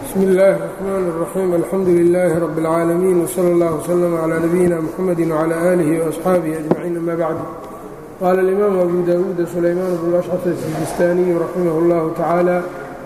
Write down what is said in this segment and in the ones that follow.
بسم الله الرحمن الرحيم الحمد لله رب العالمين وصلى الله وسلم على نبينا محمد وعلى آله وأصحابه أجمعين أما بعد. قال الإمام أبو داود سليمان بن الأشعث السجستاني رحمه الله تعالى: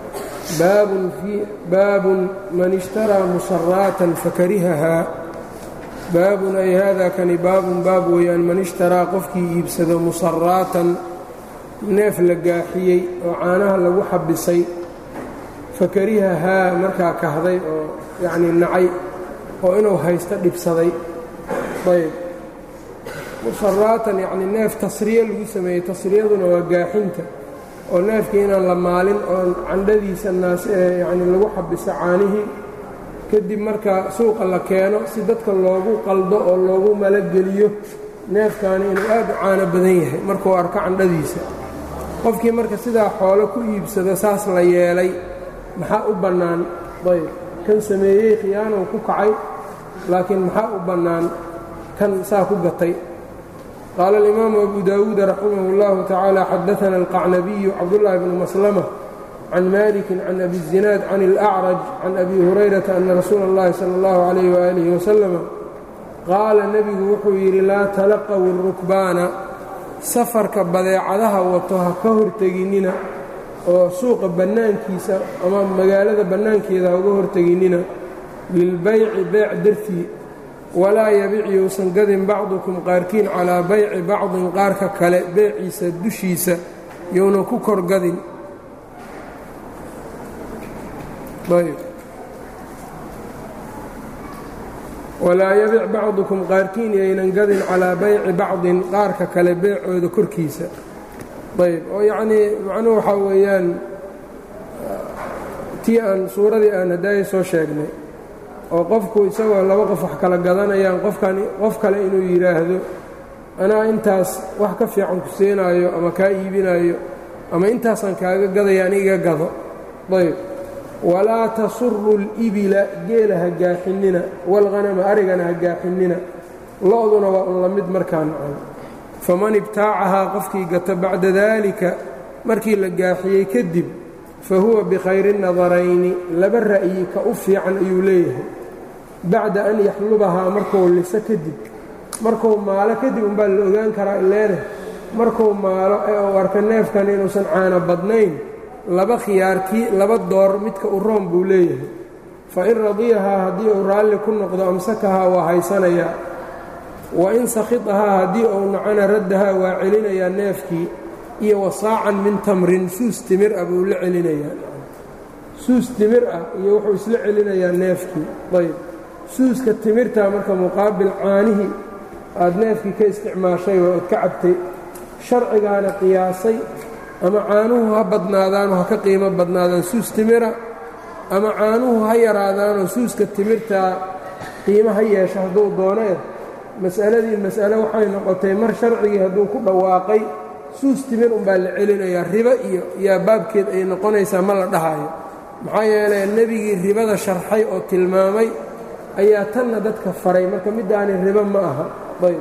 باب من اشترى مسراة فكرهها. baabun ay haadaa kani baabun baab weeyaan man ishtaraa qofkii iibsado musaraatan neef la gaaxiyey oo caanaha lagu xabisay fakarihahaa markaa kahday oo yacnii nacay oo inuu haysto dhibsaday. ayb musaraatan yacnii neef tasriye lagu sameeyey, tasriyaduna waa gaaxinta oo neefkii inaan la maalin oon candhadiisa yacnii lagu xabiso caanihii kadib marka suuqa la keeno si dadka loogu qaldo oo loogu malageliyo neefkaani inuu aad u caano badan yahay markuu arko candhadiisa. qofkii marka sidaa xoolo ku iibsado saas la yeelay maxaa u bannaan? ayb kan sameeyey khiyaanow ku kacay, laakiin maxaa u bannaan kan saa ku gatay? qaala alimaamu abu daawuud raximah اllahu tacaala xadaana alqacnabiyu cabdullaahi bnu maslama can maliki can abi الzinaad can اlأcraj can abi hurayrata ana rasuula اllahi salى اllahu عalayh waalihi wasalama qaala nebigu wuxuu yidhi: laa talaqaw الrukbaana, safarka badeecadaha wato ha ka horteginnina oo suuqa bannaankiisa ama magaalada bannaankeeda ha uga horteginnina lilbayci beyc dartii, walaa yabic yousan gadin bacdukum qaarkiin calaa bayci bacdin qaarka kale beeciisa dushiisa younan ku kor gadin. walaa yabic bacdukum qaarkiin yaynan gadin calaa bayci bacdin qaarka kale beecooda korkiisa. ayb oo yacnii macnuhu waxaa weeyaan tii aan suuradii aan haddaaya soo sheegnay oo qofku isagoo laba qof wax kala gadanayaan qof kale inuu yidhaahdo anaa intaas wax ka fiican ku siinaayo ama kaa iibinaayo ama intaasaan kaaga gadaya aniga gado. ayb walaa tasuru اlibila, geela ha gaaxinnina, walghanama arigana ha gaaxinnina, lo-duna waa un la mid markaa nacan. faman ibtaacahaa qofkii gata bacda daalika markii la gaaxiyey kadib fa huwa bikhayri nadarayni, laba ra'yi ka u fiican ayuu leeyahay. bacda an yaxlubahaa, markuu liso kadib, markuu maalo kadib umbaa la ogaan karaa ileene markuu maalo ee uu arka neefkan inuusan caano badnayn, laba khiyaarkii laba door midka u roon buu leeyahay. fa in radiyahaa, haddii uu raalli ku noqdo amsakahaa waa haysanayaa, wa in sakhidahaa haddii uu nacana raddahaa waa celinayaa neefkii, iyo wasaacan min tamrin, suus timir ah buu la celinayaa. suus timir ah iyo wuxuu isla celinayaa neefkii. ayb suuska timirtaa marka muqaabil caanihii aad neefkii ka isticmaashay oo ad ka cabtay, sharcigaana qiyaasay ama caanuhu ha badnaadaanoo ha ka qiimo badnaadaan suus timira, ama caanuhu ha yaraadaanoo suuska timirtaa qiimo ha yeesho hadduu doonee. mas'aladii mas'ale waxay noqotay mar sharcigii hadduu ku dhawaaqay suus timir unbaa la celinayaa, ribo iyo yaa baabkeed ay noqonaysaa ma la dhahayo. maxaa yeelay nebigii ribada sharxay oo tilmaamay ayaa tanna dadka faray, marka middaani ribo ma aha. ayb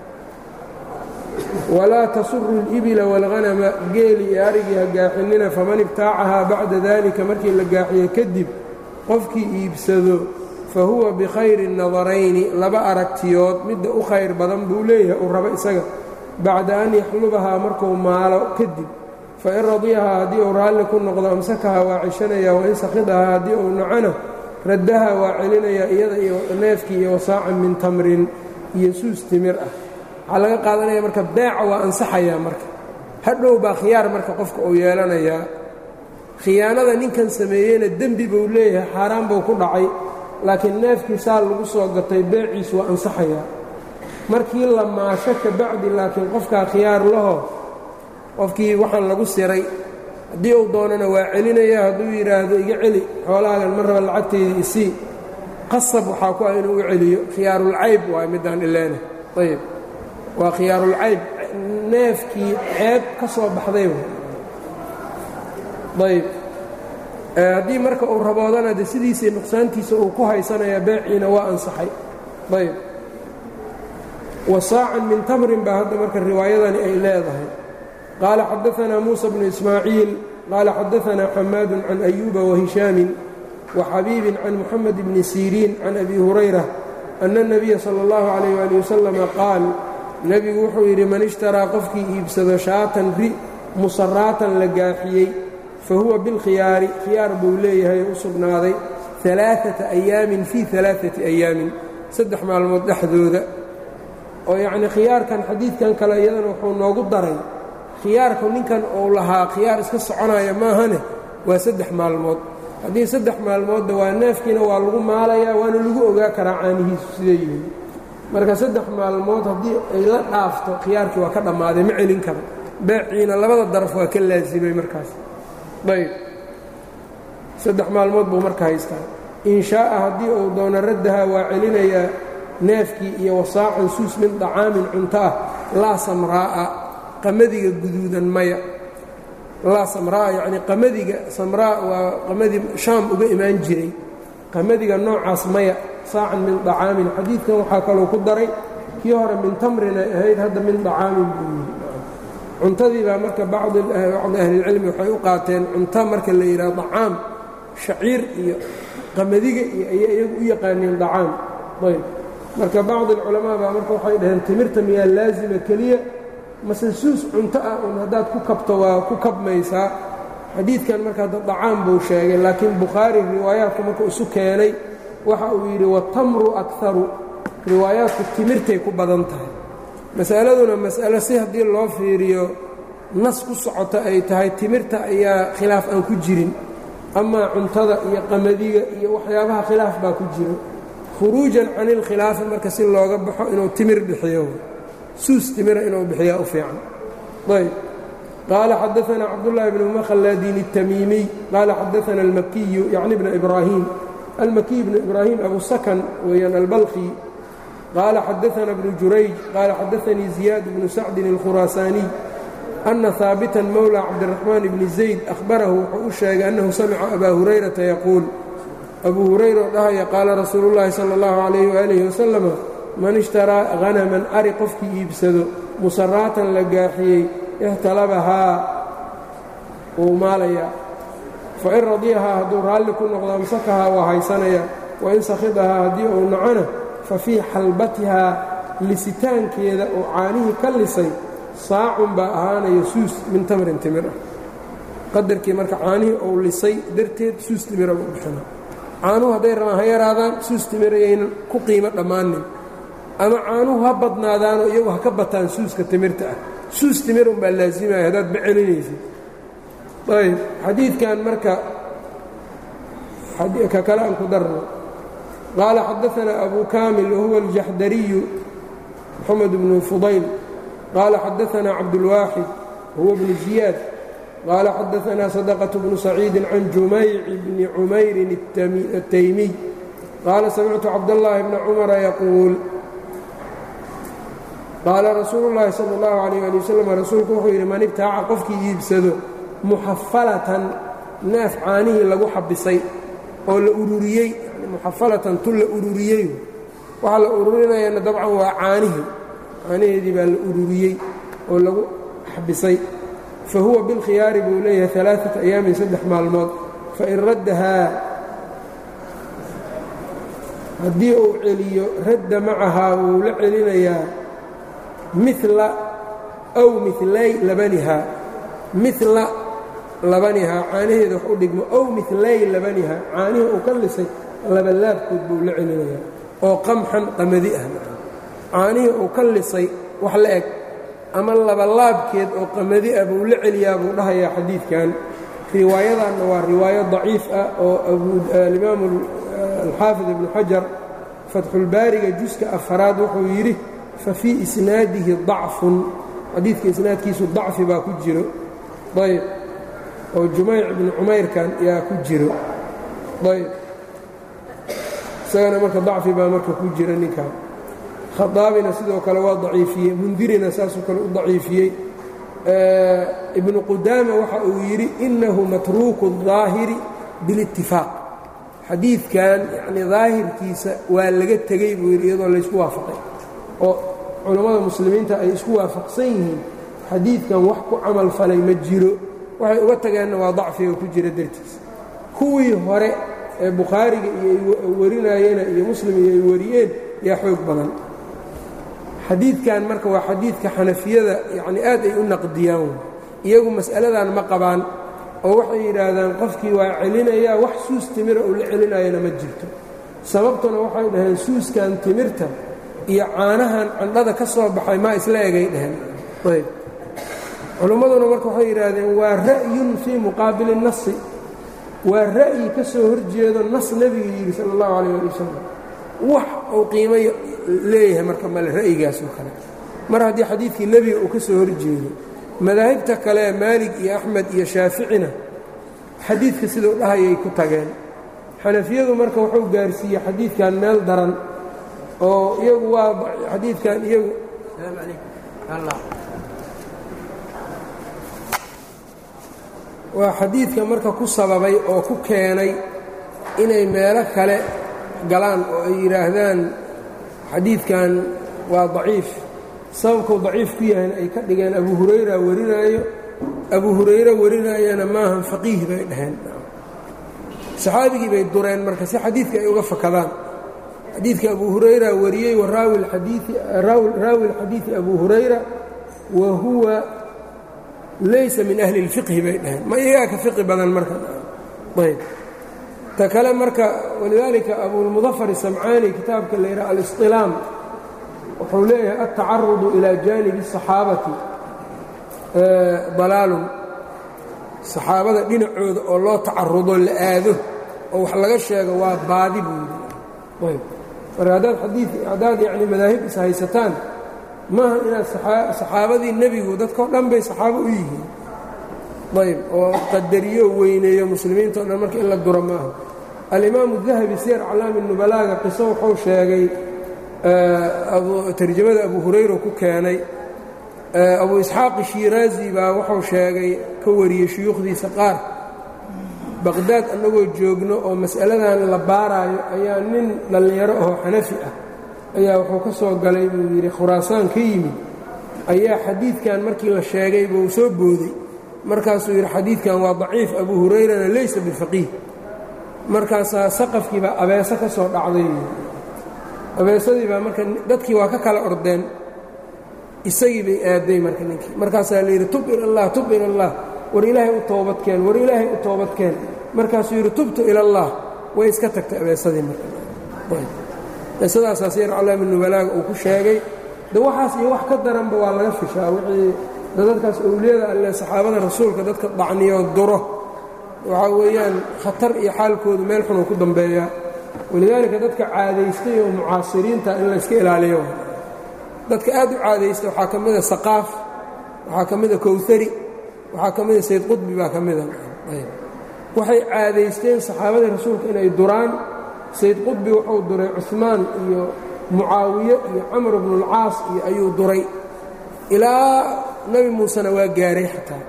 walaa tasuru اlibila wاlghanama, geeli iyo arigii ha gaaxinnina. faman ibtaacahaa bacda dalika, markii la gaaxiyo kadib qofkii iibsado fa huwa bikhayri nadarayni, laba aragtiyood midda u khayr badan buu leeyahay uu rabo isaga. bacda an yaxlubahaa, markuu maalo kadib. fain radiyahaa, haddii uu raalli ku noqdo amsakahaa waa ceshanayaa, wain sakhidahaa, haddii uu nacana raddahaa waa celinayaa, iyada iyo neefkii iyo wasaacan min tamrin iyo suus timir ah. waxaa laga qaadanaya marka beeca waa ansaxayaa. marka hadhow baa khiyaar marka qofka uu yeelanayaa. khiyaanada ninkan sameeyeyna dembi buu leeyahay, xaaraan buu ku dhacay, laakiin neefkii saa lagu soo gatay beeciisu waa ansaxayaa. markii la maasho ka bacdi laakiin qofkaa khiyaar laho, qofkii waxaan lagu siray haddii uu doonana waa celinayaa. hadduu yidhaahdo iga celi xoolahaagan ma raba lacagtayda isii, qasab waxaa ku ah inuu u celiyo. khiyaarulcayb waay middaan ileene. ayb waa khiyaarulcayb, neefkii ceeb ka soo baxday. ayb haddii marka uu raboodana de sidiisii nuqsaantiisa uu ku haysanayaa, beeciina waa ansaxay. ayb wasaacan min tamrin baa hadda marka riwaayadani ay leedahay. qaala xadaanaa muusa bnu ismaaciil qaala xadaanaa xamaadu can ayuuba wahishaamin وxabiibin can muxamed bni siriin can abi hurayra ana الnabiya salى اllahu عalayh wali wasalama qaal nebigu wuxuu yidhi man ishtaraa qofkii iibsado shaatan ri musaraatan la gaaxiyey fahuwa bilkhiyaari khiyaar buu leeyahay oo u sugnaaday alaaata ayaamin fii alaaati ayaamin 3 maalmood dhexdooda oo yacnii khiyaarkan xadiidkan kale iyadana wuxuu noogu daray khiyaarku ninkan uu lahaa khiyaar iska soconaya maahane waa 3 maalmood haddii 3 maalmoodda waa neefkiina waa lagu maalayaa waana lagu ogaa karaa caanihiisu siday yihiin marka 3 maalmood haddii ay la dhaafto khiyaarkii waa ka dhammaaday ma celin karo beeciina labada daraf waa ka laasimay markaas ayb 3 maalmood buu marka haystaa in shaaa haddii uu doono raddaha waa celinayaa neefkii iyo wasaacan suus min dacaamin cunto ah laa samraa'a qamadiga guduudan maya laa samraa'a yacnii qamadiga samraa waa qamadi shaam uga imaan jiray qamadiga noocaas maya saacan min dacaamin xadiidkan waxaa kaloo ku daray kii hore min tamrinay ahayd hadda min dacaamin buu yidhi cuntadii baa marka bacdi ahlilcilmi waxay u qaateen cunto marka la yidhaha dacaam shaciir iyo qamadiga iyo ayay iyagu u yaqaaneen dacaam ayb marka bacdi alculamaa baa marka waxay dhaheen timirta miyaa laasima keliya mase suus cunto ah un haddaad ku kabto waa ku kabmaysaa xadiidkan marka hadda dacaam buu sheegay laakiin bukhaari riwaayaadku markuu isu keenay waxa uu yidhi watamru akaru riwaayaadku timirtay ku badan tahay masaladuna mas'alo si haddii loo fiiriyo nas ku socota ay tahay timirta ayaa khilaaf aan ku jirin amaa cuntada iyo qamadiga iyo waxyaabaha khilaaf baa ku jiro khuruujan can ilkhilaafi marka si looga baxo inuu timir bixiyo suus timira inuu bixiyaa u fiican ayb qaala xadaثana cabdullaahi bnu makhaladiin الtamiimiy qaala xadaثana almakiyu yacni bna ibraahim almakiy bnu ibraahim abu sakan weeyaan albalkhi qaala xadaثana bnu jurayj qaala xadaثanii ziyaad bnu sacdin اlkhuraasaaniy ana haabitan mowla cabdiraxmaan bni zayd ahbarahu wuxuu u sheegay annahu samica abaa hurayrata yaquul abuu hurayra oo dhahaya qaala rasuulu llaahi sala اllahu calayh waalihi wasalam man ishtaraa hanaman ari qofkii iibsado musaraatan la gaaxiyey ixtalabahaa wuu maalayaa fain radiyahaa hadduu raalli ku noqdo amsakahaa waa haysanaya wain sakhidahaa haddii uu nacona fa fii xalbatihaa lisitaankeeda oo caanihii ka lisay saacun baa ahaanaya suus min tamrin timir ah qadarkii marka caanihii uu lisay darteed suus timira u bixina caanuhu hadday rabaan ha yaraadaan suus timirayaynan ku qiimo dhammaanin ama caanuhu ha badnaadaanoo iyagu ha ka bataan suuska timirta ah suus timir unbaa laasimaya haddaad bacelinaysid ayb xadiidkan marka ka kale aan ku darno qaala xadaثana abu kaamil wahuwa aljaxdariyu moxamed bnu fudayl qaala xadaثana cabdulwaaxid huwa bnu ziyaad qaala xadaثana sadaqة bnu saciidi can jumayc bni cumayrin الtaymiy qaala samictu cabdاllaahi bna cumara yaquul qaala rasuulu اllaahi salى اllahu عalيyه ali waslm rasuulku wuxuu yidhi man ibtaaca qofkii iibsado muxafalatan neef caanihii lagu xabisay oo la ururiyey muxafalatan tu la ururiyey waxaa la ururinayana dabcan waa caanaheedii baa la ururiyey oo lagu xabisay fa huwa bilkhiyaari buu leeyahay 3 ayaamin 3 maalmood fain raddahaa haddii uu celiyo radda macahaa wuu la celinayaa mila aw milay labanihaa mila labanihaa caanaheeda wax u dhigmo ow milay labanihaa caanihii uu ka lisay labalaabkood buu la celinayaa oo qamxan qamadi ah caanihii uu ka lisay wax la eg ama labalaabkeed oo qamadi ah buu la celiyaa buu dhahayaa xadiidkan riwaayadanna waa riwaayo daciif ah oo alimaamu alxaafid ibnu xajar fatxulbaariga juska afaraad wuxuu yidhi fa fii isnaadihi dacfun xadiidka isnaadkiisu dacfi baa ku jiro ayb oo jumayc ibnu cumayrkan yaa ku jiro ayb isagana marka dacfi baa marka ku jira ninkan khadaabina sidoo kale waa daciifiyey mundirina saasoo kale u daciifiyey ibnu qudaama waxa uu yidhi inahu matruuku الظaahiri biاlاtifaaq xadiidkan yacnii daahirkiisa waa laga tegey buu yidhi iyadoo laysku waafaqay oo culammada muslimiinta ay isku waafaqsan yihiin xadiidkan wax ku camal falay ma jiro waxay uga tageenna waa dacfiga ku jira dartiis kuwii hore ee bukhaariga iyo ay warinaayeen iyo muslim iyo ay wariyeen yaa xoog badan. xadiidkan marka waa xadiidka xanafiyada yacni aad ay u naqdiyaan. iyagu mas'aladan ma qabaan oo waxay yidhaahdaan qofkii waa celinayaa wax suus timira uu la celinayana ma jirto. sababtuna waxay dhaheen suuskan timirta iyo caanahan candhada ka soo baxay maa isla egay dhaheen. ayb culimmaduna marka waxay yidhaahdeen waa ra'yun fii muqaabili nasi, waa ra'yi ka soo horjeedo nas nebiga yidhi sala allahu calayh ali wasalam. wax uu qiimo leeyahay marka male ra'yigaas oo kale mar haddii xadiidkii nebiga uu ka soo horjeedo. madaahibta kale maalig iyo axmed iyo shaaficina xadiidka sidau dhahayay ku tageen. xanafiyadu marka wuxuu gaarsiiyey xadiidkan meel daran oo iyagu waa xadiidkan iyagu waa xadiidka marka ku sababay oo ku keenay inay meelo kale galaan oo ay yidhaahdaan xadiidkan waa daciif. sababkuu daciif ku yahayna ay ka dhigeen abu hurayra warinaayo. abu hurayre warinaayana maahan faqiih bay dhaheen. saxaabigii bay dureen marka si xadiidka ay uga fakadaan. xadiidka abu hurayra wariyey wa raawi اlxadiiثi abu hurayra wa huwa laysa min ahli اlfiqhi bay dhaheen. ma iyagaa ka fiqi badan marka. ayb ta kale marka walidaalika abulmudafar الsamcaani kitaabka la yidhaha aliصطilaam wuxuu leeyahay altacarudu ilaa jaanibi الصaxaabati dalaalun. saxaabada dhinacooda oo loo tacarudo la aado oo wax laga sheego waa baadi buu yidhi. ayb marka haddaad yacni madaahib is haysataan maaha inaad saxaabadii nebigu dadkao dhan bay saxaabo u yihiin. ayb oo qadariyo weyneeyo muslimiinta o dhan marka in la duro maaha. alimaamu dahabi siyar aclaami nubalaaga qiso wuxuu sheegay tarjamada abu hurayra ku keenay. abu isxaaq shiiraazi baa wuxuu sheegay ka wariyey shuyuukhdiisa qaar baqhdaad annagoo joogno oo mas'aladan la baaraayo ayaa nin dhallinyaro oo xanafi ah ayaa wuxuu ka soo galay buu yidhi khuraasaan ka yimid ayaa xadiidkan markii la sheegay buu soo booday. markaasuu yidhi xadiidkan waa daciif abu hurayrana laysa bifaqiih. markaasaa saqafkii baa abeeso ka soo dhacday. abeesadii baa marka dadkii waa ka kala ordeen, isagii bay aaday marka ninkii. markaasaa la yidhi tub ila allah, tub ila allah, war ilaahay u toobadkeen, war ilaahay u toobadkeen. markaasuu yidhi tubtu ila allah, way iska tagtay abeesadii marka. qisadaasaa siyar aclaami nubalaaga uu ku sheegay. de waxaas iyo wax ka daranba waa laga fishaa wixii dadkaas owliyada alle saxaabada rasuulka dadka dacniyo duro waxaa weeyaan khatar iyo xaalkoodu meel xunuu ku dambeeyaa. walidaalika dadka caadaystay oo mucaasiriinta in layska ilaaliyo. dadka aad u caadaysta waxaa ka mida saqaaf, waxaa ka mida kowhari, waxaa ka mida sayd qudbi baa ka mida. waxay caadaysteen saxaabadii rasuulka inay duraan. sayd qudbi wuxuu duray cuثmaan iyo mucaawiye iyo camr bnu اlcaas iyo ayuu duray ilaa nebi muusena waa gaaray xataa.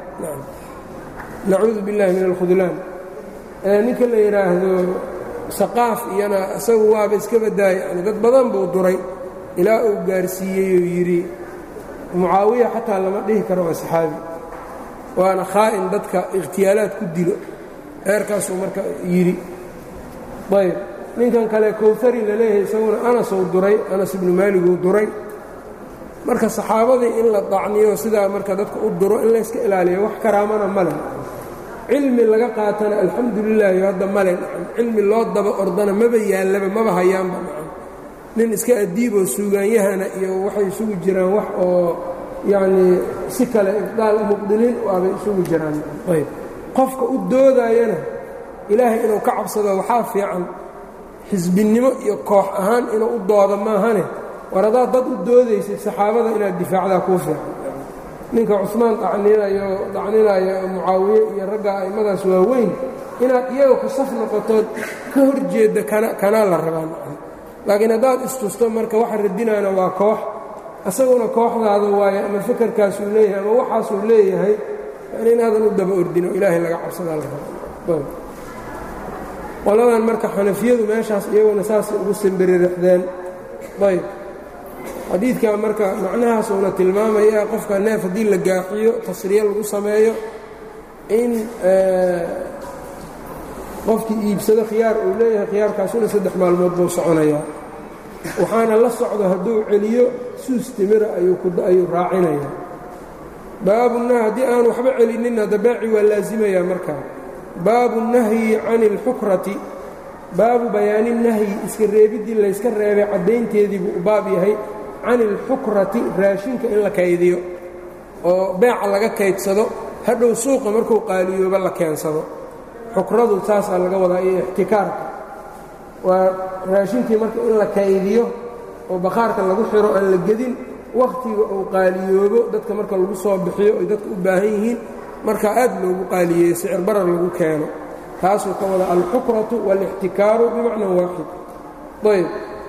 nacuudu biاllahi min alkhudlaan. ninka la yidhaahdo saqaaf iyana isagu waaba iska badaaya yani dad badan buu duray ilaa uu gaarsiiyey oo yidhi mucaawiya xataa lama dhihi karo waa saxaabi, waana khaa'in dadka ikhtiyaalaad ku dilo. eerkaasuu marka yidhi. ayb ninkan kale kowhari la leeyahay isaguna anasuu duray, anas ibnu maaliguu duray. marka saxaabadii in la dacniyo sidaa marka dadka u duro in layska ilaaliyo wax karaamana male. cilmi laga qaatana alxamdu lilaahi hadda male. cilmi loo daba ordana maba yaallaba, maba hayaanba. nin iska adiiboo suugaanyahana iyo waxay isugu jiraan wax oo yacnii si kale ibdaal mubdiliin waabay isugu jiraan. ayb qofka u doodayana ilaahay inuu ka cabsado waxaa fiican. xisbinnimo iyo koox ahaan inuu u doodo maahane war haddaad dad u doodaysid saxaabada inaad difaacdaa kuu fiican. ninka cuثmaan dacninaayo mucaawiye iyo ragga a'immadaas waaweyn inaad iyaga ku saf noqotood ka hor jeedda kanaa la rabaa. laakiin haddaad istusto marka waxa radinaana waa koox, asaguna kooxdaada waaye ama fakarkaasuu leeyahay ama waxaasuu leeyahay yani inaadan u daba ordin oo ilaahay laga cabsadaa la raba. qoladan marka xanafiyadu meeshaas iyaguna saasay ugu simbiririxdeen. ayb xadiidkaa marka macnahaas uuna tilmaamaya qofka neef haddii la gaaxiyo tasriye lagu sameeyo in qofkii iibsado khiyaar uu leeyahay khiyaarkaasuna 3 maalmood buu soconayaa waxaana la socdo hadduu celiyo suus timira ayuu raacinayaa baabunah haddii aan waxba celinin hadda baaci waa laasimayaa markaa baabu nahyi can اlxukrati baabu bayaani nahyi iska reebiddii layska reebay caddaynteedii buu u baab yahay can اlxukrati raashinka in la kaydiyo oo beeca laga kaydsado hadhow suuqa markuu qaaliyooba la keensado xukradu taasaa laga wadaa iyo ixtikaarka waa raashinkii marka in la kaydiyo oo bakhaarka lagu xiro aan la gedin wakhtiga uu qaaliyoobo dadka marka lagu soo bixiyo ay dadka u baahan yihiin marka aad loogu qaaliyeeyo sicir barar lagu keeno taasuu ka wada alxukratu wاlاxtikaaru bimacnan waaxid ayb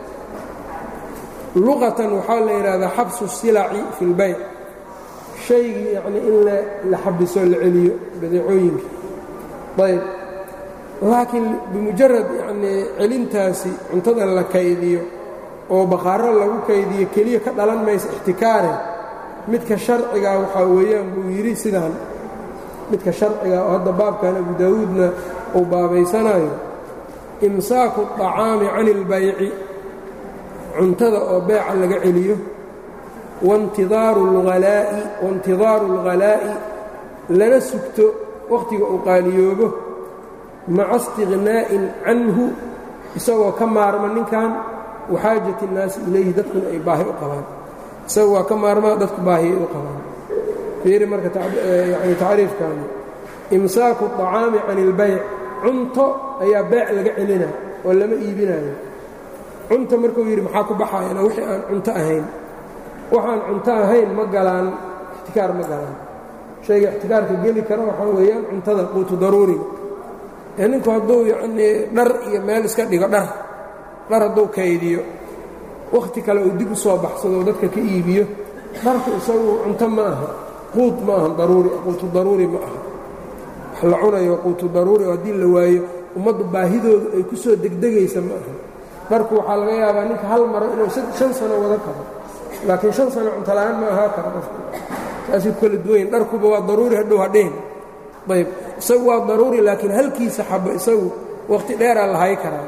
luqatan waxaa la yidhaahdaa xabsu silaci fi اlbayc shaygii yacnii in la xabiso la celiyo badeecooyinka ayb laakiin bimujarad yacnii celintaasi cuntada la kaydiyo oo bakhaaro lagu kaydiyo keliya ka dhalan maysa ixtikaare midka sharcigaa waxaa weeyaan buu yidhi sidaan midka sharcigaa oo hadda baabkan abu daawuudna uu baabaysanayo imsaaku الطacaami can اlbayci cuntada oo beeca laga celiyo waintidaaru اlghalaa'i lana sugto wakhtiga uu qaaliyoobo maca istighnaa'in canhu isagoo ka maarma ninkan waxaajati الnaasi ilayhi dadkuna ay baahi u qabaan isaga waa ka maarmaa dadku baahiyay u qabaan fiiri marka yani tacriifkaani imsaaku الطacaami can اlbayc cunto ayaa beec laga celina oo lama iibinayo cunta markuu yidhi maxaa ku baxayana wixii aan cunto ahayn waxaan cunto ahayn ma galaan ixtikaar ma galaan shayga ixtikaarka geli kara waxaa weeyaan cuntada quutu daruuriga ee ninku hadduu yacnii dhar iyo meel iska dhigo dhar hadduu kaydiyo wakhti kale uu dib u soo baxsado oo dadka ka iibiyo dharku isagu cunto ma aha quud ma aha daruuri quutu daruuri ma aha wax la cunayo quutu daruuri oo haddii la waayo ummaddu baahidoodu ay ku soo degdegaysa ma aha dharku waxaa laga yaabaa ninka hal maro inuu 5 sano wada karo laakiin 5 sano cunto la'aan ma ahaa kara qofku saasay ku kala duwanyiin dharkuba waa daruuri hadhow hadheen ayb isagu waa daruuri laakiin halkiisa xabo isagu wakhti dheeraa la hay karaa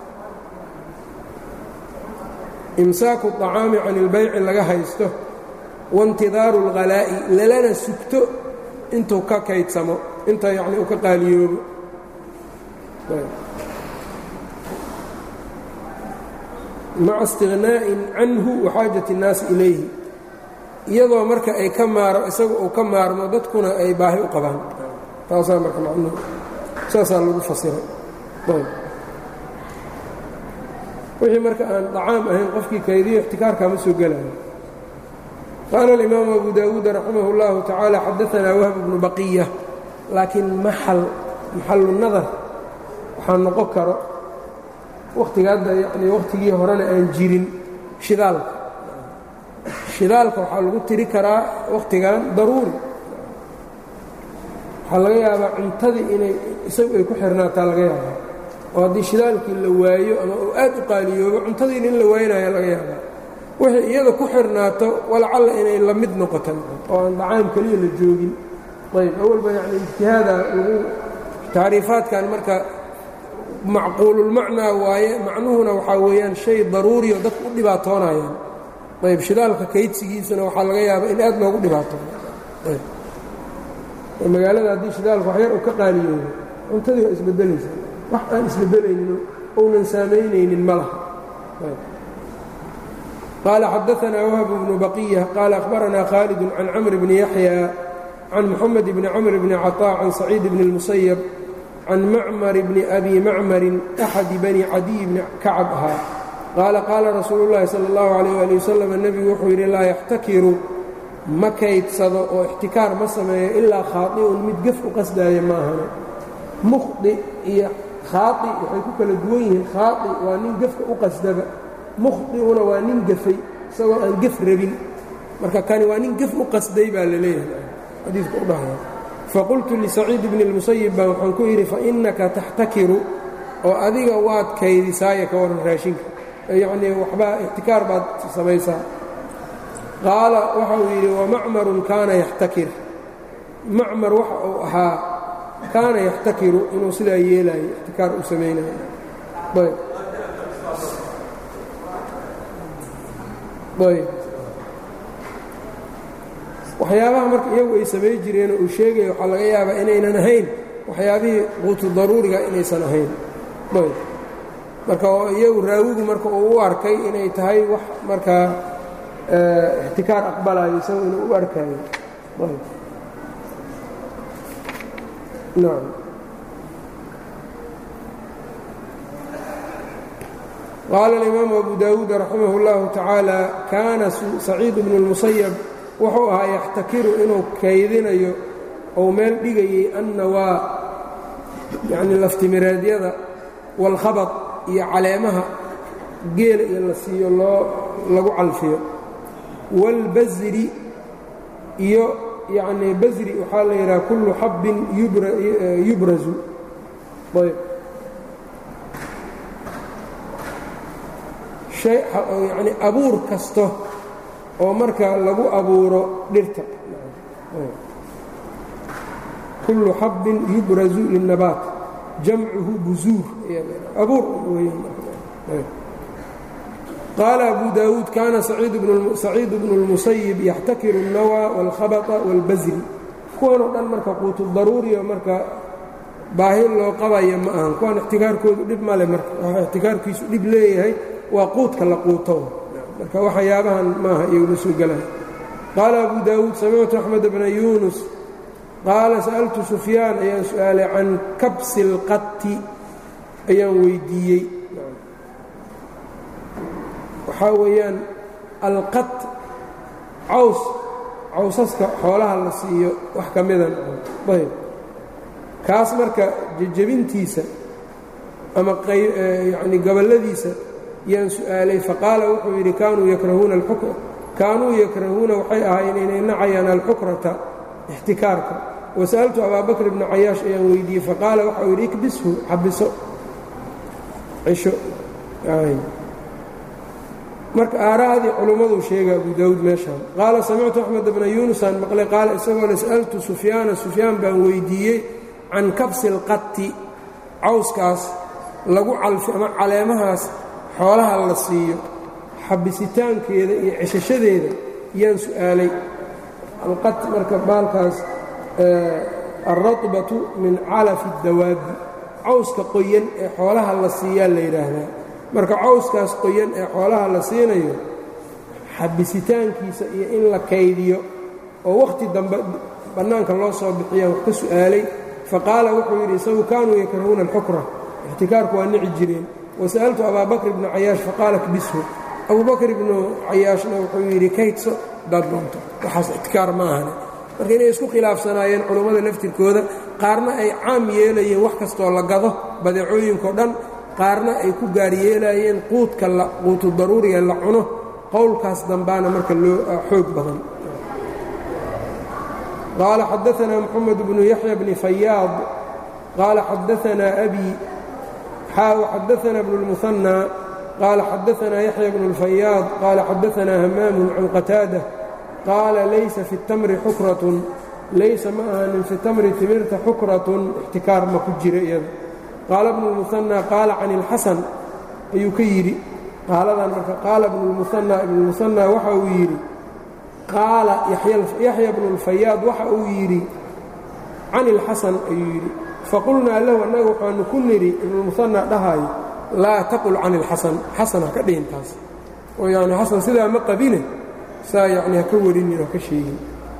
imsaaku الطacaami can اlbayci laga haysto waintidaaru اlghalaa'i lalana sugto intuu ka kaydsamo inta yacni uu ka qaaliyoobo maca istighnaa'in canhu waxaajati الnaasi ilayhi iyadoo marka ay ka maaro isaga uu ka maarmo dadkuna ay baahi u qabaan taasaa marka macnuhu saasaa lagu fasiray wixii marka aan طacaam ahayn qofkii kaydiyo ixtikaarkaa ma soo gelayo qaala اlimaamu abu daawuud raximah اllahu tacaala xadaanaa wahb bnu baqiya laakiin maxalu nadar waxaa noqon karo wakhtiga hadda yani wakhtigii horena aan jirin shidaalka waxaa lagu tiri karaa wakhtigan daruuri waxaa laga yaabaa cuntadii inay isagu ay ku xirnaataa laga yaabaa oo haddii shidaalkii la waayo ama uu aad u qaaliyoobo cuntadiina in la waynaya laga yaabaa wixii iyada ku xirnaato walacalla inay la mid noqotan oo aan dacaam keliya la joogin ayb awalba yacni ijtihaada lagu tacriifaadkan marka macquululmacnaa waaye macnuhuna waxaa weeyaan shay daruuriyo dadku u dhibaatoonayaan ayb shidaalka kaydsigiisuna waxaa laga yaabaa in aad loogu dhibaatoono ayb magaalada haddii shidaalka waxyar uu ka qaaliyoobo cuntadii waa isbedelaysa wax aan isbedelaynin ounan saamaynaynin ma laha qaala xadaanaa wahb bnu baqiya qaala akhbaranaa khaalid can camr bni yaxya can muxamed bni camr bni caطaa can saciid bni اlmusayab can macmar bni abi macmarin axadi bani cadiy bni kacab ahaa qaala qaala rasuulu اllahi salى اllahu alayh ali wasalam nebigu wuxuu yidhi laa yaxtakiru ma kaydsado oo ixtikaar ma sameeyo ilaa khaai'un mid gef u qasdaaya ma ahane mukhdi iyo khaai waxay ku kala duwan yihiin khaai waa nin gefka u qasdaba mukhdi'una waa nin gefay isagoo aan gef rabin marka kani waa nin gef u qasday baa la leeyahay xadiidka u dhahaya faqultu lisaciid bni اlmusayib baa waxaan ku yidhi fainaka taxtakiru oo adiga waad kaydisaaya ka waran raashinka yacnii waxbaa ixtikaar baad samaysaa qaala waxa uu yidhi wamacmarun kaana yaxtakir macmar waxa uu ahaa kaana yaxtakiru inuu sidaa yeelaayo ixtikaar uu samaynayo ayb waxyaabaha marka iyagu ay samay jireen uu sheegaya waxaa laga yaabaa inaynan ahayn waxyaabihii quutu daruuriga inaysan ahayn ayb marka iyagu raawigu marka uu u arkay inay tahay wax markaa ixtikaar aqbalayo isagu inuu u arkayo ayb nacam qaala alimaamu abu daawuud raximah اllahu tacaala kaana saciid bnu اlmusayab wuxuu ahaa yaxtakiru inuu kaydinayo ou meel dhigayay annawaa yacni laftimiraadyada waalkhabad iyo caleemaha geela iyo la siiyo lagu calfiyo waalbasri iyo yacnii basri waxaa la yidhaha kullu xabbin yubrazu ayb yacni abuur kasto oo marka lagu abuuro dhirta kullu xabbin yubrazu lilnabaat jamcuhu buzuur abuur qaala abu daawuud kaana saciid bnu اlmusayib yaxtakiru الnawaa wاlkhabطa wاlbasri kuwan oo dhan marka quutu daruuriyo marka baahi loo qabaya ma ahan kuwan ixtikaarkoodu dhib male marka waxa ixtikaarkiisu dhib leeyahay waa quudka la quuto marka waxyaabahan maaha iyagula soo gelaya qaala abu daawuud samictu axmed bna yunus qaala sa'altu sufyaan ayaan su'aalay can kabsi اlqati ayaan weydiiyey waxaa weeyaan alqat cawsaska xoolaha la siiyo wax ka midan ayb kaas marka jejebintiisa ama yani gobolladiisa yaan su'aalay faqaala wuxuu yidhi kaanuu yakrahuuna waxay ahaayeen inay nacayaan alxukrata ixtikaarka wasa'altu abaa bakr bna cayaash ayaan weydiiyey faqaala waxau yidhi ikbishu xabiso cisho marka aaraadii culummadu sheega abu daawuud meeshaan qaala samictu axmed bna yuunusaan maqlay qaala isagoo le sa'altu sufyaan baan weydiiyey can kabsi اlqati cawskaas lagu calfi ama caleemahaas xoolaha la siiyo xabisitaankeeda iyo ceshashadeeda yaan su'aalay alqat marka baalkaas alratbatu min calafi اdawaabi cawska qoyan ee xoolaha la siiyaa la yidhaahdaa marka cawskaas qoyan ee xoolaha la siinayo xabisitaankiisa iyo in la kaydiyo oo wakhti dambe bannaanka loo soo bixiyaan wax ka su'aalay faqaala wuxuu yidhi isagu kaanuu yakrahuuna alxukra ixtikaarku waa nici jireen wasa'altu abaa bakr ibnu cayaash faqaala kbishu abuu bakr ibnu cayaashna wuxuu yidhi kaydso daad doonto waxaas ixtikaar ma ahane marka inay isku khilaafsanaayeen culummada laftirkooda qaarna ay caam yeelayeen wax kastoo la gado badeecooyinkao dhan qaarna ay ku gaar yeelaayeen quutu daruuriga la cuno qowlkaas dambaana marka loo xoog badan qaala xadaanaa moxamed bnu yaxya bni fayaad qaala xadaanaa abi xadaanaa bnu اlmuhanaa qaala xadaanaa yaxya bnu اlfayaad qaala xadaanaa hamaamun can qataada qaala laysa fi اtamri xukratun laysa ma ahanin fi tamri timirta xukratun ixtikaar ma ku jira iyada qaala bnu اlmuhanaa qaala can اlxasan ayuu ka yidhi qaaladan marka qaala bnu اlmuhanaa ibnulmuhanaa waxa uu yidhi qaala yaxya bnu اlfayaad waxa uu yidhi can اlxasan ayuu yidhi faqulnaa lahu annaga waxaanu ku nidhi ibnulmuhanaa dhahaayo laa taqul can اlxasan xasan ha ka dhihin taas oo yani xasan sidaa ma qabine saa yani ha ka warinin oo ka sheegin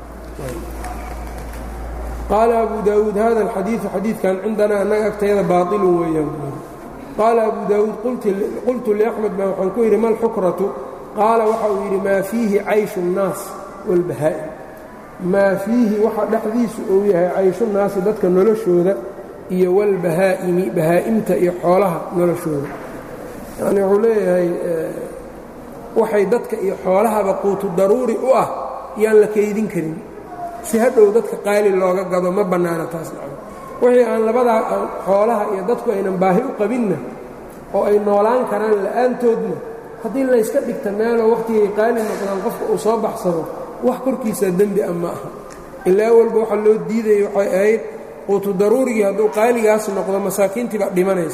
qaala abu daawuud hada alxadiidu xadiidkan cindanaa annaga agtayada baailun weeyaan qaala abu daawuud qultu liaxmed baa waxaan ku yidhi ma alxukratu qaala waxa uu yidhi maa fiihi cayshu الnaas wاlbahaa'im maa fiihi waxa dhexdiisu uu yahay cayshunaasi dadka noloshooda iyo wاlbahaa'imi bahaa'imta iyo xoolaha noloshooda yani wuxuu leeyahay waxay dadka iyo xoolahaba quutu daruuri u ah yaan la kaydin karin si hadhow dadka qaali looga gado ma bannaana taas nacam wixii aan labadaa xoolaha iyo dadku aynan baahi u qabinna oo ay noolaan karaan la'aantoodna haddii layska dhigta meeloo wakhtigay qaali noqdaan qofka uu soo baxsado wax korkiisa dembi ah ma aha ilaa walba waxa loo diidaya waxay ahayd quutu daruurigii hadduu qaaligaas noqdo masaakiintii baa dhimanaysa.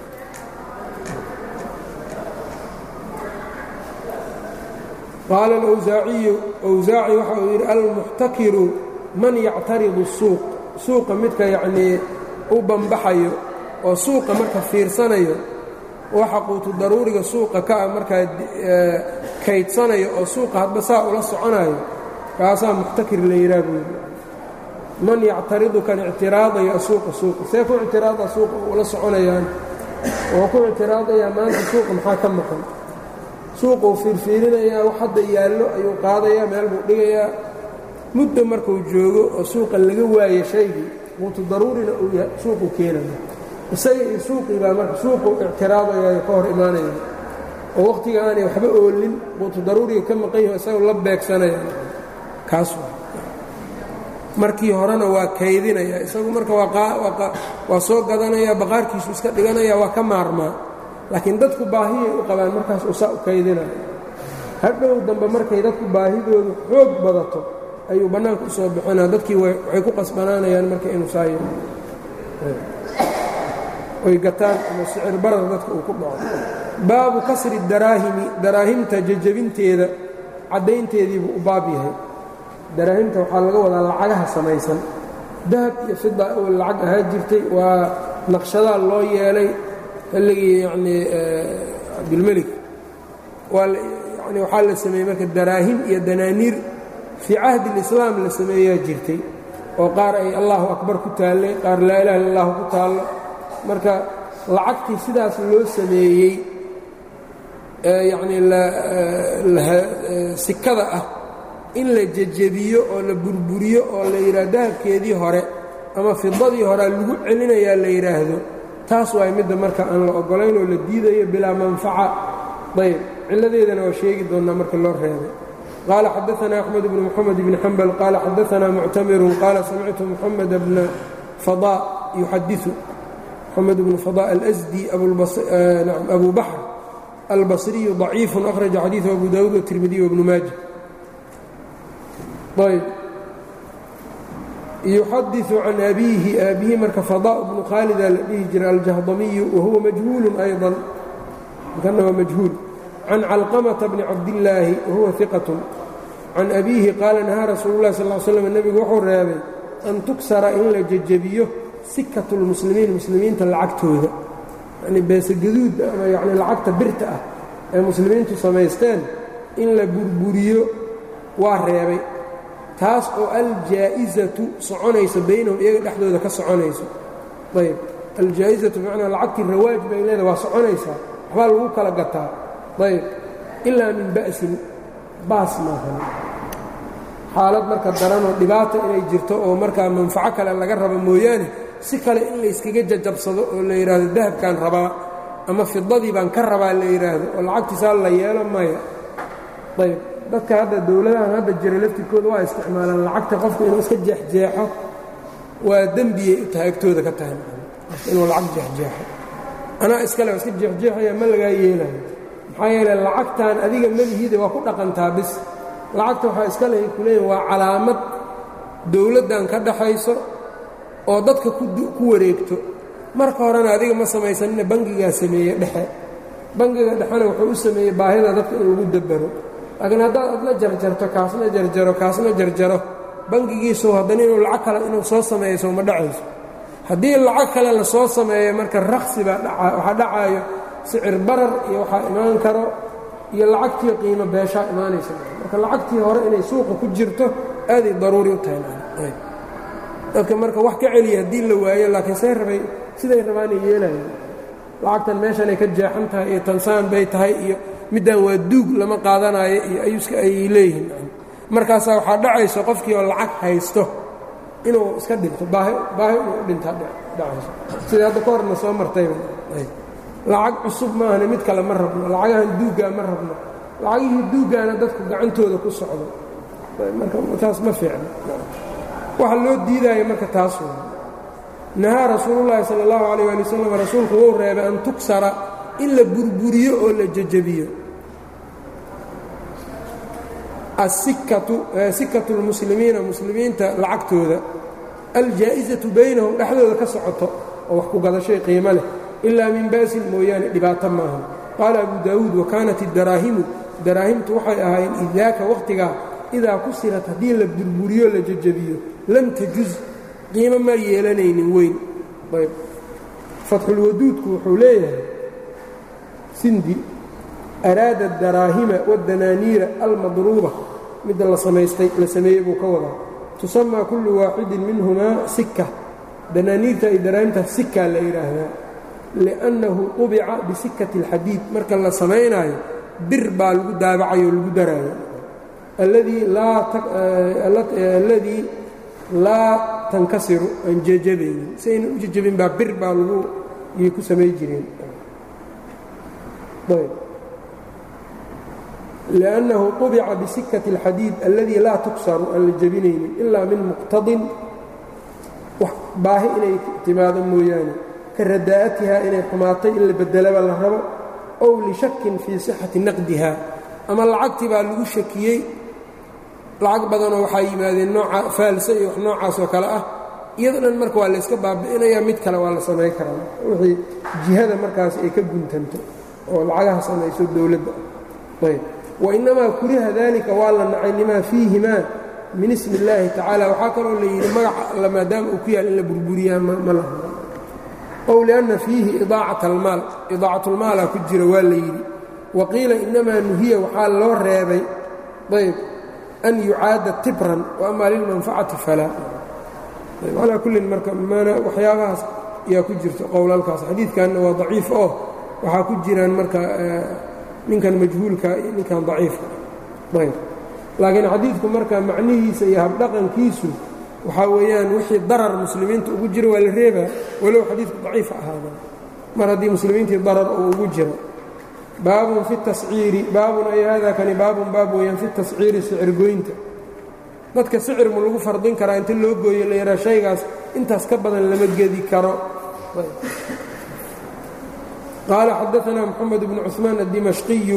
qaala alawsaaciyu awsaaci waxa uu yidhi almuxtakiru man yactaridu الsuuq suuqa midka yacnii u banbaxayo oo suuqa marka fiirsanayo waxa quutu daruuriga suuqa ka ah markaa kaydsanayo oo suuqa hadba saa ula soconayo kaasaa muxtakir la yidhaha buu yidhi. man yactaridu kan ictiraadaya asuuqa suuqa see ku ictiraada suuqa ula soconayaan oo ku ictiraadayaa maanta suuqa maxaa ka maqan suuqa uu fiirfiirinayaa wax hadda yaallo ayuu qaadayaa meel buu dhigayaa muddo markuu joogo oo suuqa laga waayo shaygii quutu daruurina uu suuqu keenaya isaga iyo suuqii baa marka suuqu ictiraadayaa ka hor imaanaya oo wakhtiga aanay waxba oolin quutu daruuriga ka maqan yaho isagoo la beegsanaya kaas markii horena waa kaydinaya isagu marka waa soo gadanaya baqaarkiisu iska dhiganaya waa ka maarmaa laakiin dadku baahiyay u qabaan markaas uu saa u kaydinaya hadhow dambe markay dadku baahidoodu xoog badato ayuu bannaanka u soo bixinaa dadkii waxay ku qasbanaanayaan marka inuu saayo oy gataan ama sicir barar dadka uu ku dhaco. baabu kasri daraahimi daraahimta jajabinteeda caddaynteediibuu u baab yahay. daraahimta waxaa laga wadaa lacagaha samaysan dahab iyo fida oo lacag ahaa jirtay waa naqshadaa loo yeelay xilligii yacnii cabdilmelik yani waxaa la sameeyey marka daraahim iyo danaaniir fii cahdi اlislaam la sameeyaa jirtay oo qaar ay allahu akbar ku taallay qaar laa ilaha illa allahu ku taallo marka lacagtii sidaas loo sameeyey yacnii sikada ah in la jejebiyo oo la burburiyo oo la yidhaah dahabkeedii hore ama fidadii horea lagu celinayaa la yidhaahdo taas waay midda marka aan la oggolayn oo la diidayo bilaa manfaca. ayb cilladeedana waa sheegi doonnaa marka loo reebay. qaala xadaanaa axmed bnu moxamed bni xambal qaala xadaanaa muctamirun qaala samictu moxamed bna fadaa yuxadiu moxamed bnu fadaa alasdi abu baxr albasriyu ضaciifu akhraja xadiiثu abu daawuud watirmidiy wabnu maaja. ayb yuxadiثu can abiihi aabihi marka fadaa bnu khaalida la dhihi jira aljahdamiyu wahuwa majhuulu ayضa kana waa majhuul can calqamata bni cabdillaahi wahuwa iqat can abiihi qaala nahaa rasuulu اlahi sal slam nebigu wuxuu reebay an tuksara in la jejebiyo sikatu اlmuslimiin muslimiinta lacagtooda yani beesegaduud ama yani lacagta birta ah ee muslimiintu samaysteen in la burburiyo waa reebay taas oo aljaa'izatu soconayso baynahum iyaga dhexdooda ka soconayso. ayb aljaa'izatu bimacnaa lacagtii rawaaj bay leedahay waa soconaysaa waxbaa lagu kala gataa. ayb ilaa min ba'sin baas maahan xaalad marka daranoo dhibaata inay jirto oo markaa manfaco kale laga rabo mooyaane si kale in layskaga jajabsado oo la yidhaahdo dahabkaan rabaa ama fidadii baan ka rabaa la yidhaahdo oo lacagtiisaa la yeelo maya. ayb dadka hadda dowladahan hadda jira laftirkooda waa isticmaalaan lacagta qofku inuu iska jeexjeexo waa dembiyay u tahay agtooda ka tahay inuu lacag jeexjeexo anaa iskale waa iska jeexjeexaya ma lagaa yeelayo maxaa yeeley lacagtan adiga melihiida waa ku dhaqantaa bis lacagta waxaa iska lehay ku leeyahin waa calaamad dowladdan ka dhaxayso oo dadka ku wareegto marka horena adiga ma samaysanina bangigaa sameeye dhexe bangiga dhexena wuxuu u sameeyey baahida dadka in lagu dabbaro laakiin haddaad adla jarjarto kaasna jarjaro kaasna jarjaro bangigiisu haddana inuu lacag kale inuu soo sameeyo sooma dhacayso. haddii lacag kale la soo sameeyo marka raksi baa waxaa dhacaayo sicir barar iyo waxaa imaan karo iyo lacagtii qiimo beeshaa imaanaysa marka lacagtii hore inay suuqa ku jirto aaday daruuri u tahay dadka marka wax ka celiya haddii la waayo laakiin say rabay siday rabaanay yeelayaan lacagtan meeshanay ka jeexan tahay iyo tansaan bay tahay iyo middaan waa duug lama qaadanayo iyo ayuuska ay leeyihiin markaasaa waxaa dhacayso qofkii oo lacag haysto inuu iska dhinto baahi inuu u dhintaa dhacayso sida hadda ka horna soo martayba lacag cusub maahane mid kale ma rabno lacagahan duuggaa ma rabno lacagihii duuggaana dadku gacantooda ku socdo marka taas ma fiicno waxa loo diidaayo marka taas nahaa rasuulullaahi sala allahu calayh waali wasalam rasuulku wuu reebay an tuksara in la burburiyo oo la jejebiyo sikatu lmuslimiina muslimiinta lacagtooda aljaa'izatu baynahum dhexdooda ka socoto oo wax ku gadashay qiimo leh ilaa min ba'sin mooyaane dhibaato maaha qaala abu daawuud wakaanat idaraahimu daraahimtu waxay ahaayeen idaaka wakhtigaa idaa kusirat haddii la burburiyo la jajabiyo lam tajuz qiimo ma yeelanaynin weyn ayb fatxulwaduudku wuxuu leeyahay sindi araada adaraahima waddanaaniira almadruuba midda la sameeyey buu ka wadaa tusamaa kullu waaxidin minhumaa sikka danaaniirta iyo daraahimta sikkaa la yidhaahdaa liannahu qubica bisikati اlxadiid marka la samaynaayo bir baa lagu daabacayo o lagu daraayo alladii laa tankasiru aan jejabaynin si ayna u jejabin baa bir baa yay ku samay jireen liannahu qubica bisikati اlxadiid alladii laa tuksaru aan la jebinaynin ilaa min muqtadin baahi inay timaado mooyaane ka radaa'atihaa inay xumaatay in la bedelaba la rabo ow lishakin fii sixati naqdiha ama lacagtii baa lagu shakiyey lacag badanoo waxaa yimaadeen nooca faalsa iyo wax noocaas oo kale ah iyado dhan marka waa layska baabi'inayaa mid kale waa la samayn karaa wixii jihada markaas ay ka guntanto oo lacagaha samayso dowladda ayb wainamaa kuriha dalika waa la nacay limaa fiihimaa min ismi اllaahi tacaala waxaa kaloo la yidhi magaca alla maadaama uu ku yaal in la burburiyaa ma la rabo ow lianna fiihi idaacatlmaalaa ku jira waa la yidhi wa qiila inamaa nuhiya waxaa loo reebay ayb an yucaada tibran wa amaa lilmanfacati falaa calaa kullin marka waxyaabahaas yaa ku jirto qowlalkaas xadiidkanna waa daciif oo waxaa ku jiraan marka ninkan majhuulka iyo ninkan daciifka ayb laakiin xadiidku marka macnihiisa iyo habdhaqankiisu waxaa weeyaan wixii darar muslimiinta ugu jiro waa la reebaa walow xadiidku daciifa ahaada mar haddii muslimiintii darar uu ugu jiro baabun fi tasciiri baabun ay hada kani baabun baab weeyaan fi tasciiri sicirgoynta dadka sicir ma lagu fardin karaa inta loo gooyo la yahaa shaygaas intaas ka badan lama gedi karo qaala xadaanaa moxamed bnu cuثmaan addimashqiyu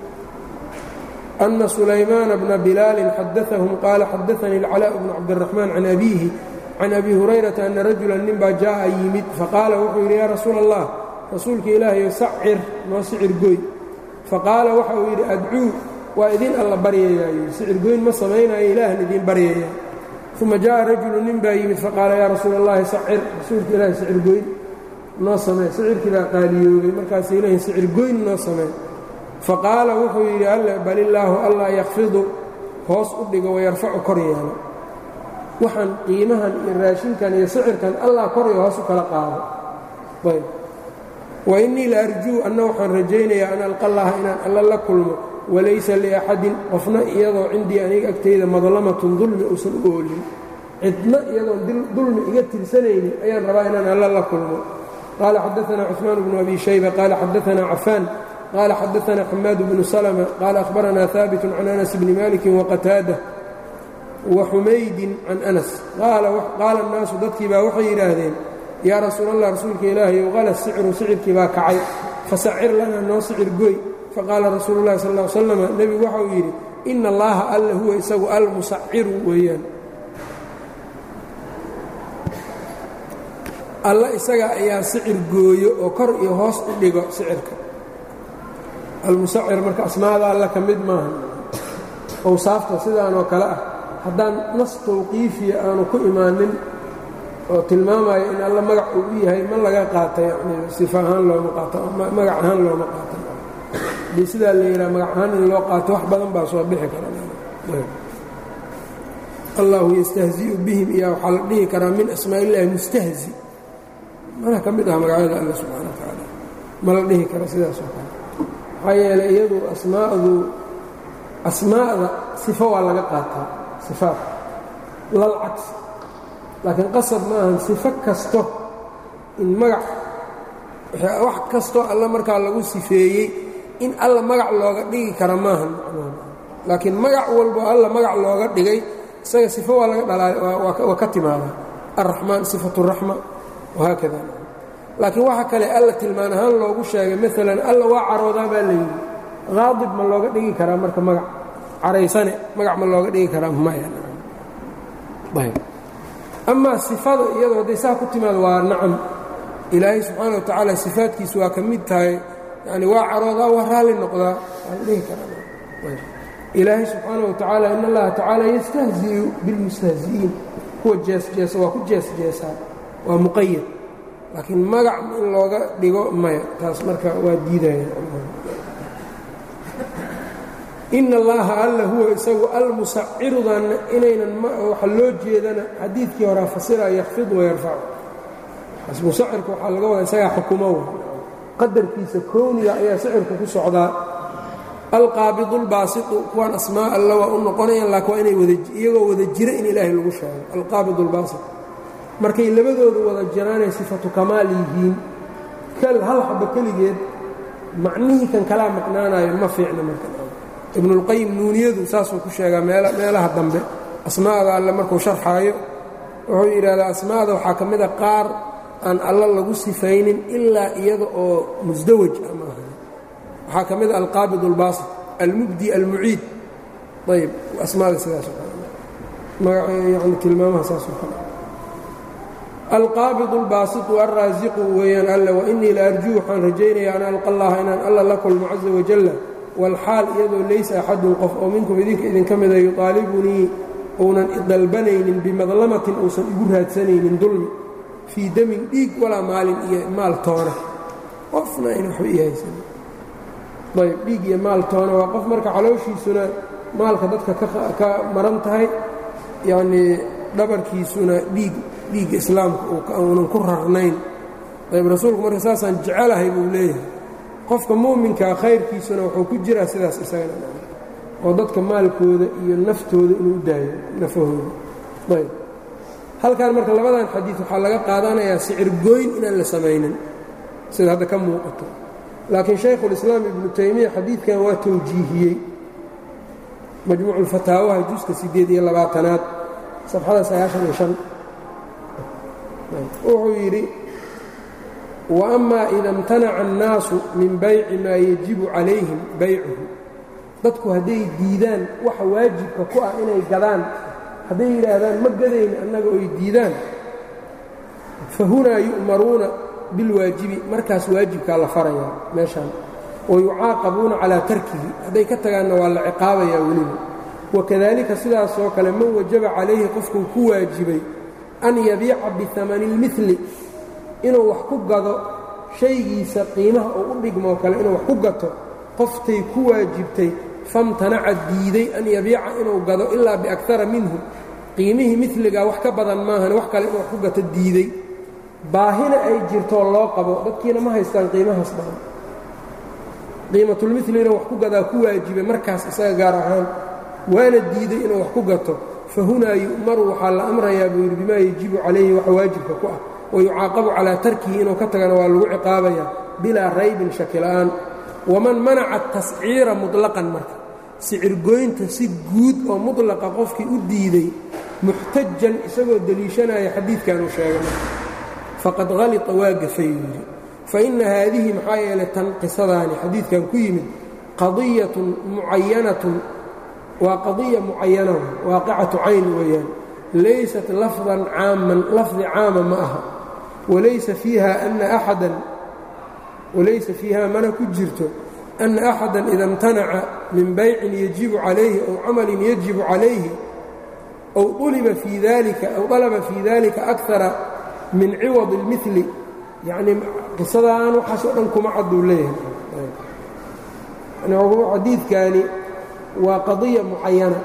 أن سليمان بن بلال xadaثهم qال xadaثnي الcلاء بن cabدالرحمن عن أbيه عن أbي هuريرaةa أنa رaجuلا nin baa jaaءa yimid faqاala wuxuu yidhi ya rasuul الlah rasuulka ilaahayo sacir noo sicir goy faqaala waxa uu yidhi adcuu waa idin alla baryayaa sicir goyn ma samaynayo ilaahan idin baryaya ثuma jaءa rajulu nin baa yimid faqaala ya rasuul الlahi sacir rasuulka ilaahay sicir goyn noo samee sicirkii baa qaaliyoobay markaas ilahay sicir goyn noo samee faqaala wuxuu yidhi alle bal illaahu allaa yakfidu hoos u dhigo wayarfacu kor yeelo waxaan qiimahan iyo raashinkan iyo sicirkan allah kor iyo hoos u kala qaado ayb wa innii la arjuu anna waxaan rajaynayaa an alqa allaha inaan alla la kulmo walaysa liaxadin qofna iyadoo cindii aniga agtayda madlamatun dulmi uusan u oolin cidna iyadoon dulmi iga tirsanaynin ayaan rabaa inaan alla la kulmo qaala xadaanaa cuثmaan bnu abi shayba qaala xadaanaa cafaan qال xadaثna xamaad بن سلمة qال أخbarana ثاaبت عن أنس بن مالك وqتاadة وxumaydi عan أنس qaala الnaasu dadkii baa waxay yidhaahdeen yaa rasuul الlah rasuulka ilaahayow qala sicru sicirkii baa kacay fasacir lana noo sicir goy faqaala rasuulu الlahi sal اه sلم nebigu waxa uu yidhi إna اllaha alla huwa isagu almusaciru weeyaan alla isaga ayaa sicir gooyo oo kor iyo hoos u dhigo sicirka almusacir marka asmaada alla ka mid maaha awsaafta sidaanoo kale ah haddaan nas tawqiifiya aanu ku imaanin oo tilmaamayo in alla magac uu u yahay ma laga qaata yani sifa ahaan looma qaato magac ahaan looma qaato haddii sidaa la yidhaha magac ahaan in loo qaato wax badan baa soo bixi kara allahu yastahzi'u bihim iyaa waxaa la dhihi karaa min asmaa illaahi mustahzi mana ka mid ah magacyada alla subxana wa tacaala ma la dhihi karo sidaasoo kale maxaa yeelay iyadu asmaa'da sifo waa laga qaataa sifaat lal cagsi laakiin qasab ma ahan sifo kasto in magac wax kastoo alla markaa lagu sifeeyey in alla magac looga dhigi kara maahan laakiin magac walbo alla magac looga dhigay isaga sifo waa laga dhalaalay waa ka timaada alraxmaan sifatu raxma wahaakada laakiin waxa kale alla tilmaan ahaan loogu sheegay maalan alla waa caroodaa baa layidhi qaadib ma looga dhigi karaa marka magac caraysane magac ma looga dhigi karaa maya amaa sifada iyadoo hadday saa ku timaado waa nacam ilaahay subxaana wa tacaala sifaadkiisu waa ka mid tahay yani waa caroodaa waa raalli noqdaa waan dhihi karaa ilaahay subxaana wa tacaala in allaha tacaala yastahzi'u bilmustahzi'iin kuwa jeesjeesa waa ku jeesjeesaa waa muqayad laakiin magac in looga dhigo maya taas marka waa diidaya in allaha alla huwa isagu almusacirudan inaynan waxa loo jeedana xadiidkii horaa fasira yakfid wayarfacu bas musacirka waxaa laga wadaa isagaa xukumo qadarkiisa kowniga ayaa sicirku ku socdaa alqaabidulbaasitu kuwaan asmaa alla waa u noqonayaan laakiin waa inay iyagoo wada jira in ilaahay lagu sheego alqaabidulbaasit markay labadooda wada jiraanay sifatu kamaal yihiin hal xaba keligeed macnihii kan kalaa macnaanayo ma fiicna marka ibnulqayim nuuniyadu saasuu ku sheegaa meelaha dambe asmaada alle markuu sharxaayo wuxuu yidhahdaa asmaada waxaa ka mida qaar aan alla lagu sifaynin ilaa iyada oo musdawaj ama ahan waxaa ka mida alqaabid اlbaasit almubdi almuciid ayb asmaada sidaas yani tilmaamaha saasoo kale alqaabid اlbaasitu alraasiqu weeyaan alle wainii la arjuu waxaan rajaynaya an alqa allaha inaan alla la kulmo caza wajalla wاlxaal iyadoo laysa axadun qof oo minkum idinka mida yuطaalibunii uunan idalbanaynin bimadlamatin uusan igu raadsanaynin dulmi fii damin dhiig walaa maalin iyo maal toona qofna ayna waxba ii haysanin ayb dhiig iyo maal toona waa qof marka calooshiisuna maalka dadka ka maran tahay yacnii dhabarkiisuna dhiigga islaamka uunan ku rarnayn ayb rasuulku marka saasaan jecelahay buu leeyahay qofka mu'minkaa khayrkiisuna wuxuu ku jiraa sidaas isagana oo dadka maalkooda iyo naftooda inuu daayo nafahooda ayb halkan marka labadan xadiid waxaa laga qaadanayaa sicir gooyn inaan la samaynin sida hadda ka muuqato laakiin shaykhulislaam ibnu taymiya xadiidkan waa tawjiihiyey majmuucu lfataawaha juska 8aad safxada 95 wuxuu yidhi وأma إida اmtanaca الnaasu min bayci maa yajibu calayhim baycuhu dadku hadday diidaan waxa waajibka ku ah inay gadaan hadday yidhaahdaan ma gadayna annaga oy diidaan fahunaa yu'maruuna bilwaajibi markaas waajibkaa la farayaa meeshaan wayucaaqabuuna calaa tarkihi hadday ka tagaanna waa la ciqaabayaa weliba wakadalika sidaasoo kale man wajaba calayhi qofkuu ku waajibay an yabiica bihamani اlmili inuu wax ku gado shaygiisa qiimaha oo u dhigmoo kale inuu wax ku gato qoftay ku waajibtay famtanaca diiday an yabiica inuu gado ilaa biakara minhu qiimihii miligaa wax ka badan maahan wax kale inuu wax ku gato diiday baahina ay jirtoo loo qabo dadkiina ma haystaan qiimahaas badan qiimatulmili inuu wax ku gadaa ku waajibay markaas isaga gaar ahaan waana diiday inuu wax ku gato fa hunaa yu'maru waxaa la amrayaa buu yidhi bimaa yajibu calayhi waxa waajibka ku ah wayucaaqabu calaa tarkihi inuu ka tagana waa lagu ciqaabayaa bilaa raybin shaki la'aan waman manaca tasciira muطlaqan marka sicirgoynta si guud oo mutlaqa qofkii u diiday muxtajan isagoo deliishanaya xadiidkan uu sheegay faqad halita waa gafay yidhi faina haadihi maxaa yeelay tan qisadaani xadiidkan ku yimid qadiyatun mucayanatun waa qadiya mucayana waaqicatu cayn weeyaan laysat lafdan caaman lafdi caama ma aha walaysa fiiha mana ku jirto أna أxada ida اmtanaca min baycin yajibu calayhi ow camalin yajibu calayhi ow طalaba fii dalika أkara min ciwad اlmili yacnii qisadaan waxaasoo dhan kuma cadduu leeyahay xadiidkani waa qadiya mucayana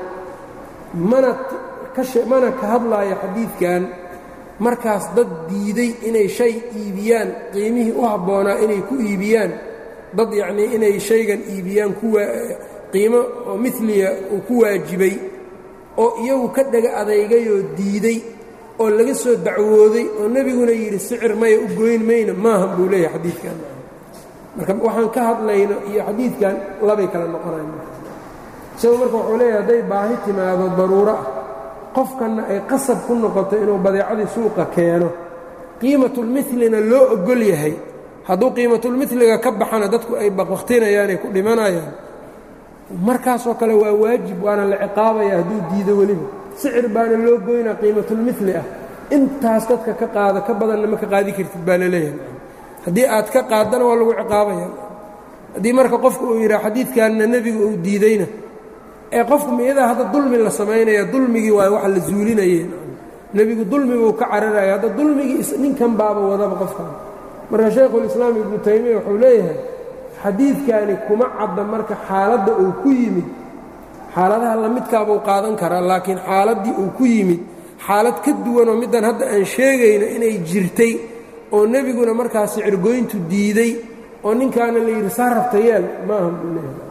mana ka hadlaaya xadiidkan markaas dad diiday inay shay iibiyaan qiimihii u habboonaa inay ku iibiyaan dad yacnii inay shaygan iibiyaan qiimo oo miliya uu ku waajibay oo iyagu ka dhaga adeygayoo diiday oo laga soo dacwooday oo nebiguna yidhi sicir maya u goyn mayna maahan buu leeyahay xadiidkan marka waxaan ka hadlayno iyo xadiidkan labay kala noqonayan isagoo marka wuxuu leeyahay hadday baahi timaado daruuro ah qofkanna ay qasab ku noqoto inuu badeecadii suuqa keeno qiimatulmilina loo ogol yahay hadduu qiimatulmiliga ka baxana dadku ay baqbaqtinayaanay ku dhimanayaan markaasoo kale waa waajib waana la ciqaabaya hadduu diido weliba sicir baana loo goynaa qiimatulmili ah intaas dadka ka qaada ka badanna ma ka qaadi kartid baa la leeyahay haddii aad ka qaadana waa lagu ciqaabaya haddii marka qofku uu yidhaha xadiidkanna nebigu uu diidayna ee qofku miyadaa hadda dulmi la samaynaya dulmigii waa waxa la zuulinayeen nebigu dulmibuu ka cararaya hadda dulmigii ninkan baaba wadaba qofkan marka shaykhulislaam ibnu taymiya wuxuu leeyahay xadiidkani kuma cadda marka xaaladda uu ku yimid xaaladaha lamidkaabuu qaadan karaa laakiin xaaladdii uu ku yimid xaalad ka duwanoo middan hadda aan sheegayno inay jirtay oo nebiguna markaa sicirgoyntu diiday oo ninkaana la yidhi saa rabta yeel maaha buu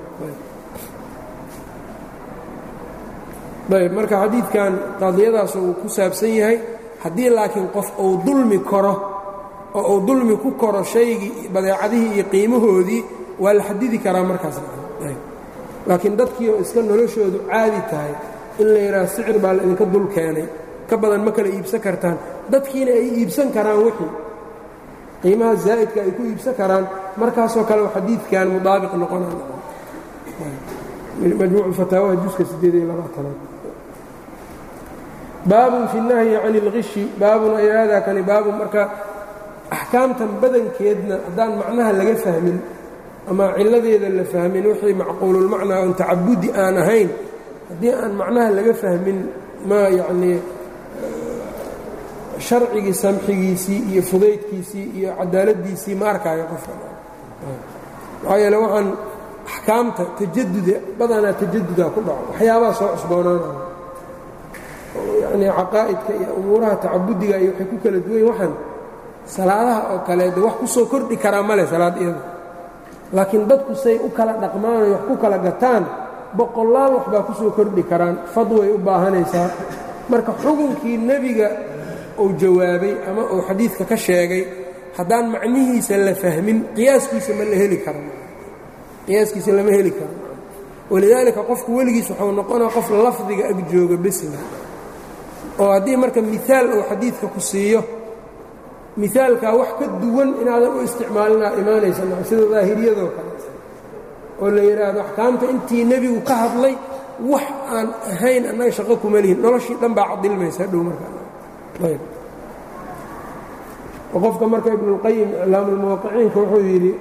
leeyahay ayb marka xadiidkan qadiyadaas uu ku saabsan yahay haddii laakiin qof uu dulmi karo oo uu dulmi ku koro shaygii badeecadihii iyo qiimahoodii waa la xadidi karaa markaas laakiin dadkii oo iska noloshoodu caadi tahay in la yidhaha sicir baa la idinka dul keenay ka badan ma kala iibsan kartaan dadkiina ay iibsan karaan wixii qiimaha zaa'idka ay ku iibsan karaan markaasoo kale xadiidkan mudaabiq noqonaya majmuuc fataawaha juska 8 baabun fi nahyi can اlgishi baabun ay haadaa kani baabun marka axkaamtan badankeedna haddaan macnaha laga fahmin ama ciladeeda la fahmin wixii macquululmacnaa oon tacabudi aan ahayn haddii aan macnaha laga fahmin ma yacnii sharcigii samxigiisii iyo fudaydkiisii iyo cadaaladdiisii ma arkaayo qofka maxaa yeele waxaan axkaamta tajaduda badanaa tajadudaa ku dhaco waxyaabaha soo cusboonaanaya yacnii caqaa'idka iyo umuuraha tacabudiga iyo waxay ku kala duwan waxaan salaadaha oo kale de wax ku soo kordhi karaa male salaad iyada laakiin dadku say u kala dhaqmaanayo wax ku kala gataan boqolaal wax baa ku soo kordhi karaan fadway u baahanaysaa marka xukunkii nebiga uu jawaabay ama uu xadiidka ka sheegay haddaan macnihiisa la fahmin qiyaaskiisa ma la heli karo qiyaaskiisa lama heli karo walidaalika qofku weligiis waxuu noqonaa qof lafdiga ag jooga besla oo haddii marka miaal uu xadiidka ku siiyo miaalkaa wax ka duwan inaadan u isticmaalinaa imaanaysa sida daahiriyadoo kale oo la yidhaahdo axkaamta intii nebigu ka hadlay wax aan ahayn annaga shaqo kuma lihin noloshii dhan baa cadilmaysa hadhow markaa qofka marka ibnuاlqayim iclaamulmuwaqiciinka wuxuu yidhi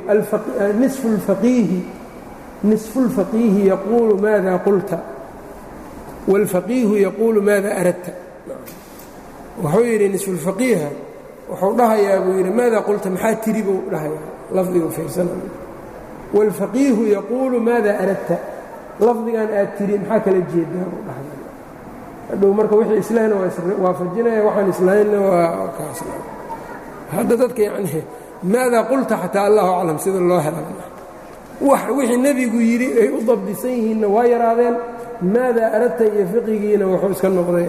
nisfu اlfaqiihi yaquulu maada qulta wاlfaqiihu yaquulu maada aradta wuxuu yidhi nisfu اlfaqiiha wuxuu dhahayaa buu yidhi maada qulta maxaa tiri buu dhahayaa lafdigu fiirsanay wاlfaqiihu yaquulu maada aradta lafdigan aad tiri maxaa kala jeedaa buu dhahaya hadhow marka wixii islahna waa iswaafajinaya waxaan islahaynna waa kaas hadda dadka yacni maadaa qulta xataa allahu aclam sida loo hela wixii nebigu yidhi ay u dabdisan yihiinna waa yaraadeen maadaa aradta iyo fiqigiina wuxuu iska noqday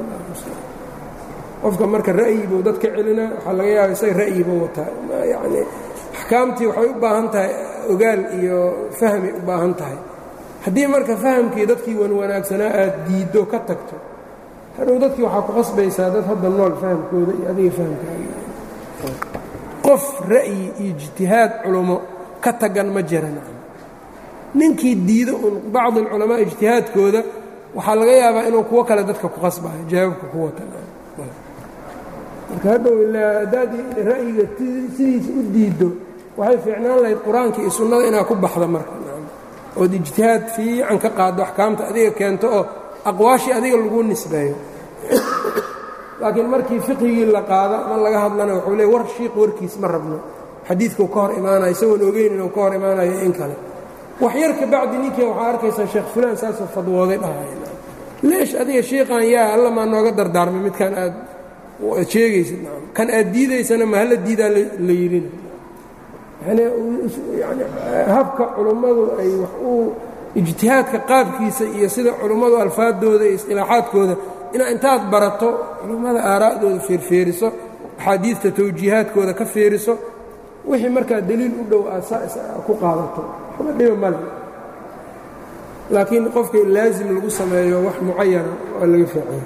qofka marka ra'yi buu dad ka celinaa waxaa laga yaaba isaga ra'yi buu wataa yacni axkaamtii waxay u baahan tahay ogaal iyo fahmay u baahan tahay haddii marka fahamkii dadkii wanwanaagsanaa aad diiddo ka tagto hadhow dadkii waxaa ku qasbaysaa dad hadda nool fahamkooda iyo adiga fahamkaaga qof ra'yi iyo ijtihaad culummo ka tagan ma jiran ninkii diido un bacdi alculamaa ijtihaadkooda waxaa laga yaabaa inuu kuwo kale dadka ku qasbayo jawaabka ku watan marka hadhow ilaa haddaad ra'yiga sidiisa u diiddo waxay fiicnaan lahayd qur-aanka iyo sunnada inaad ku baxda marka ood ijtihaad fiican ka qaaddo axkaamta adiga keento oo aqwaashii adiga lagu nisbeeyo laakiin markii fiqigii la qaado ama laga hadlana wuxuu leey war shiiq warkiis ma rabno xadiidkuu ka hor imaanayo isagoon ogeyn inuu ka hor imaanayo in kale wax yar ka bacdi ninkii waxaa arkaysaa sheekh fulaan saasoo fadwooday dhahaya leesh adiga shiiqan yaa alla maa nooga dardaarmay midkan aad sheegaysid kan aad diidaysana ma hala diidaa la yidhina yani habka culummadu ay wax u ijtihaadka qaabkiisa iyo sida culummadu alfaadooda iyo istilaaxaadkooda inaa intaad barato culummada aaraa'dooda feerfeeriso axaadiidta tawjiihaadkooda ka feeriso wixii markaa deliil u dhow aad ku qaadato waxba dhiba male laakiin qofka laazim lagu sameeyo wax mucayana waa laga fiicaya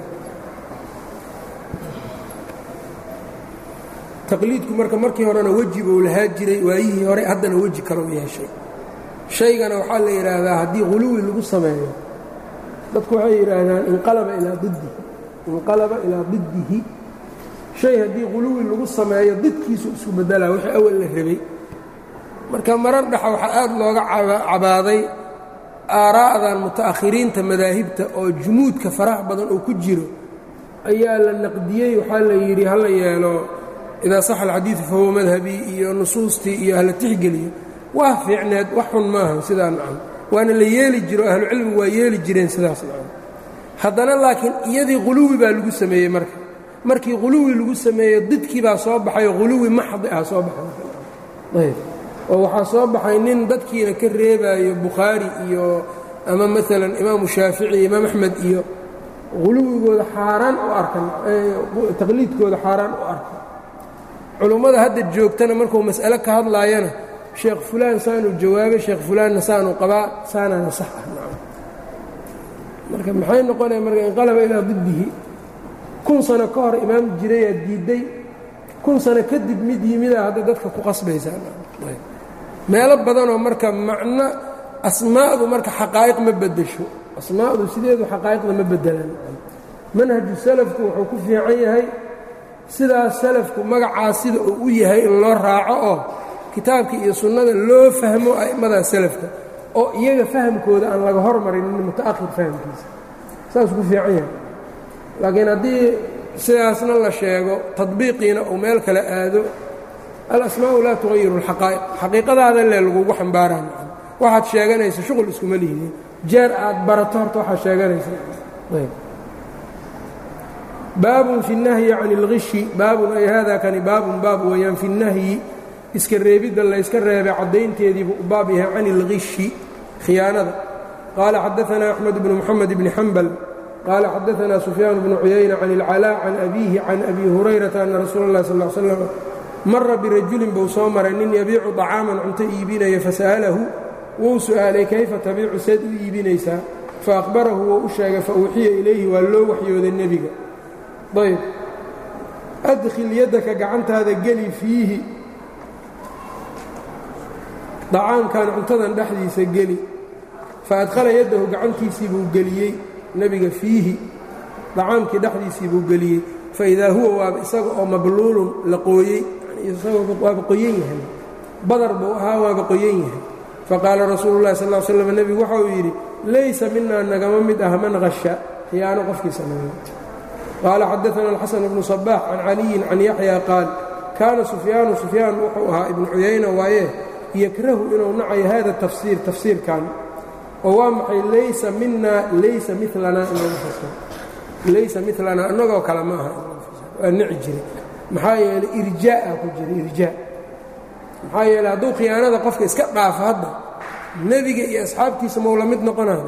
taqliidku marka markii horena weji buu lahaa jiray waayihii hore haddana weji kalou yeeshay shaygana waxaa la yidhaahdaa haddii huluwi lagu sameeyo dadku waxay yidhaahdaan inqalaba ilaa diddihi shay haddii quluwi lagu sameeyo didkiisu isku beddelaa wixii awal la rabay marka marar dhexa waxaa aad looga cabaaday aaraa'dan muta'akhiriinta madaahibta oo jumuudka faraha badan oo ku jiro ayaa la naqdiyey waxaa la yidhi hala yeelo idaa saxa alxadiidu fahuwa madhabii iyo nusuustii iyo hala tixgeliyo waa fiicneed wax xun maaha sidaa nacam waana la yeeli jiro ahlucilmigu waa yeeli jireen sidaas nacam haddana laakiin iyadii quluwi baa lagu sameeyey markii quluwi lagu sameeyo didkii baa soo baxayoo quluwi maxdi ah soo baxay oo waxaa soo baxay nin dadkiina ka reebaayo bukhaari iyo ama maalan imaamu shaafici imaam axmed iyo quluwigooda xaaraan u arkan taqliidkooda xaaraan u arkan culummada hadda joogtana markuu mas'ale ka hadlaayana sheekh fulaan saanuu jawaabay sheekh fulaanna saanuu qabaa saanaana sax ah nacam marka maxay noqonaya marka inqalaba ilaa diddihi 1000 sano ka hor imaam jirayaa diidday 1000 sano kadib mid yimidaa hadda dadka ku qasbaysaa meelo badanoo marka macno asmaa'du marka xaqaa'iq ma beddesho asmaa'du sideedu xaqaa'iqda ma beddelaan manhaju salafku wuxuu ku fiican yahay sidaas salafku magacaas sida uu u yahay in loo raaco oo kitaabka iyo sunnada loo fahmo a'immadaa salafka oo iyaga fahamkooda aan laga hormarinin muta'akhir fahamkiisa saas ku fiican yahay laakiin haddii sidaasna la sheego tadbiiqiina uu meel kale aado alasmaa'u laa tugayiru alxaqaa'iq xaqiiqadaada le lagugu xambaaraan waxaad sheeganaysa shuqul iskuma lihidin jeer aad barato horta waxaad sheeganaysa baabun fi اnnahyi can اlgishi baabun ay hada kani baabun baab weeyaan fi اnnahyi iska reebidda layska reebay caddaynteediibuu u baab yahay can اlgishi khiyaanada qaala xadaثana axmed bnu moxamed bni xambal qaala xadaثana sufyaan bnu cuyayna can اlcalaa can abiihi can abi hurayrata ana rasuula اllahi sal ll ly slam mara birajulin buu soo maray nin yabiicu طacaaman cunto iibinaya fasa'alahu wuu su'aalay kayfa tabiicu seed u iibinaysaa faأkhbarahu wuu u sheegay fauuxiya ilayhi waa loo waxyooday nebiga ayb adkhil yaddaka gacantaada geli fiihi dacaamkan cuntadan dhexdiisa geli faadkhala yaddahu gacantiisii buu geliyey nebiga fiihi dacaamkii dhexdiisii buu geliyey faidaa huwa waaba isaga oo mabluulun la qooyey isagoo waaba qoyan yahay badar buu ahaa waaba qoyan yahay faqaala rasuulu llahi sal ll slam nebigu waxa uu yidhi laysa minaa nagama mid ah man qasha khiyaano qofkii sameeya qaala xadaثana alxasan bnu صabaax can caliyin can yaxya qaal kaana sufyaan wuxuu ahaa ibnu cuyayna waaye yakrahu inuu nacayo hada tafsiir tafsiirkan oo waa maxay laysa minaa laysa milanaa laysa milanaa annagoo kale ma aha waa nici jiray maxaa yeeley irjaa'a ku jira irjaa maxaa yeeley hadduu khiyaanada qofka iska dhaafo hadda nebiga iyo asxaabtiisa mau la mid noqonayo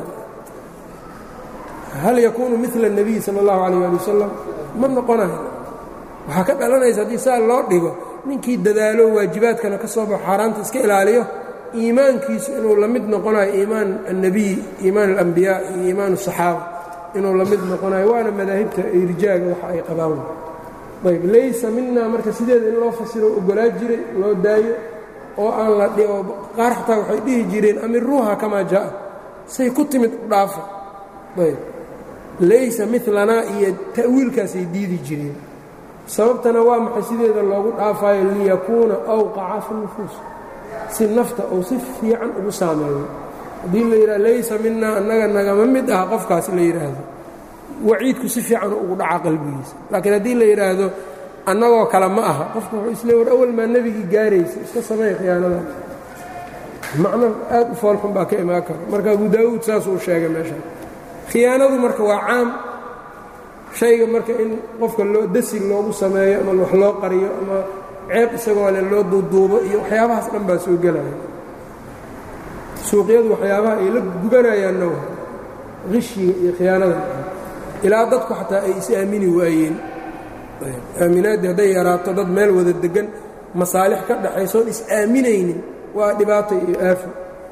hal yakuunu mila الnabiy salى اllahu عalيyه ali wasalam ma noqonayo waxaa ka dhalanaysa haddii saa loo dhigo ninkii dadaalo waajibaadkana ka soo baxo xaaraanta iska ilaaliyo iimaankiisu inuu la mid noqonayo iimaan الnebiy iimaan اlambiyaa iyo iimaan الصaxaaba inuu la mid noqonayo waana madaahibta irjaaga waxa ay qabaan ayb laysa minaa marka sideeda in loo fasiro ogolaa jiray loo daayo oo aan la dhigo qaar xataa waxay dhihi jireen amiruuha kamaa jaa'a say ku timid u dhaafa ayb laysa milanaa iyo ta'wiilkaasay diidi jireen sababtana waa maxay sideeda loogu dhaafayo liyakuuna awqaca fi nufuus si nafta uu si fiican ugu saameeyo haddii la yidhaha laysa minaa annaga nagama mid ah qofkaas la yidhaahdo waciidku si fiican ugu dhaca qalbigiisa laakiin haddii la yidhaahdo annagoo kale ma aha qofka wuxuu islee war awal maa nebigii gaaraysa iska sameey khiyaanada macno aad u foolxun baa ka imaan karo marka abu daawuud saasuu sheegay meesha khiyaanadu marka waa caam shayga marka in qofka loo dasi loogu sameeyo ama wax loo qariyo ama ceeb isagoo le loo duuduubo iyo waxyaabahaas dhan baa soo gelaya suuqyadu waxyaabaha ay la gubanayaanna wa qishiga iyo khiyaanada ilaa dadku xataa ay is aamini waayeen aaminaaddii hadday yaraato dad meel wada deggan masaalix ka dhaxaysoon is aaminaynin waa dhibaato iyo aafo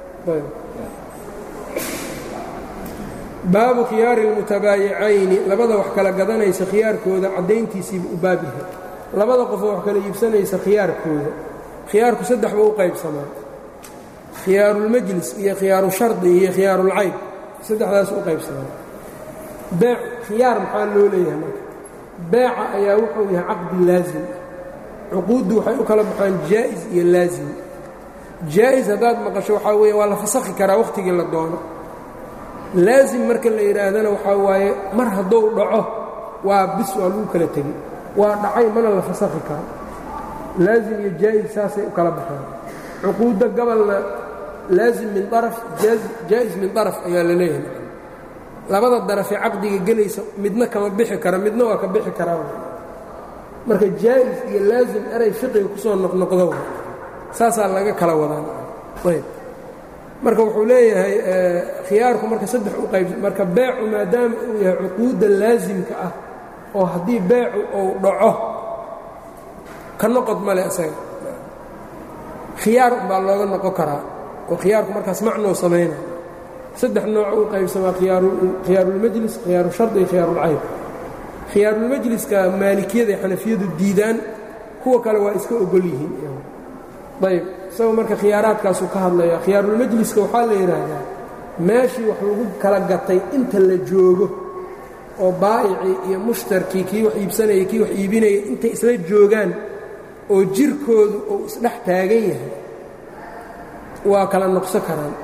baabu khiyaari اlmutabaayiعayni labada wax kala gadanaysa khiyaarkooda caddayntiisiibu u baab yahay labada qofoo wax kala iibsanaysa khiyaarkooda khiyaarku saddex buu u qaybsamaa khiyaaruulmajlis iyo khiyaaru shardi iyo khiyaarulcayb saddexdaas u qaybsamaa beec khiyaar maxaa loo leeyahay marka beeca ayaa wuxuu yahay caqdi laazim cuquuddu waxay u kala baxaan jaa'is iyo laazim jaa'is haddaad maqasho waxaa weeye waa la fasakhi karaa wakhtigii la doono laazim marka la yidhaahdana waxaa waaye mar hadduu dhaco waa bis waa lagu kala tegi waa dhacay mana la fasakhi karo laazim iyo jaa'is saasay u kala baxaan cuquudda gobolna laazim min daraf jaa'is min daraf ayaa la leeyahay labada darafee caqdiga gelaysa midna kama bixi kara midna waa ka bixi karaa marka jaa'is iyo laazim eray fiqiga ku soo noqnoqdo saasaa laga kala wadaan ayb marka wuxuu leeyahay khiyaarku marka saddex u qayb marka beecu maadaama uu yahay cuquudda laazimka ah oo haddii beecu uu dhaco ka noqod male isaga khiyaar umbaa looga noqon karaa oo khiyaarku markaas macnuu samayna saddex nooc u qaybsamaa khiyaarulmajlis khiyaaru shardi iyo khiyaarulcayb khiyaarulmajliska maalikiyada iyo xanafiyadu diidaan kuwa kale waa iska ogol yihiin ayb isagoo marka khiyaaraadkaasuu ka hadlaya khiyaarulmajliska waxaa la yidhaahdaa meeshii wax lagu kala gatay inta la joogo oo baa'icii iyo mushtarkii kii wax iibsanayay kii wax iibinayay intay isla joogaan oo jirkoodu uu isdhex taagan yahay waa kala noqso karaan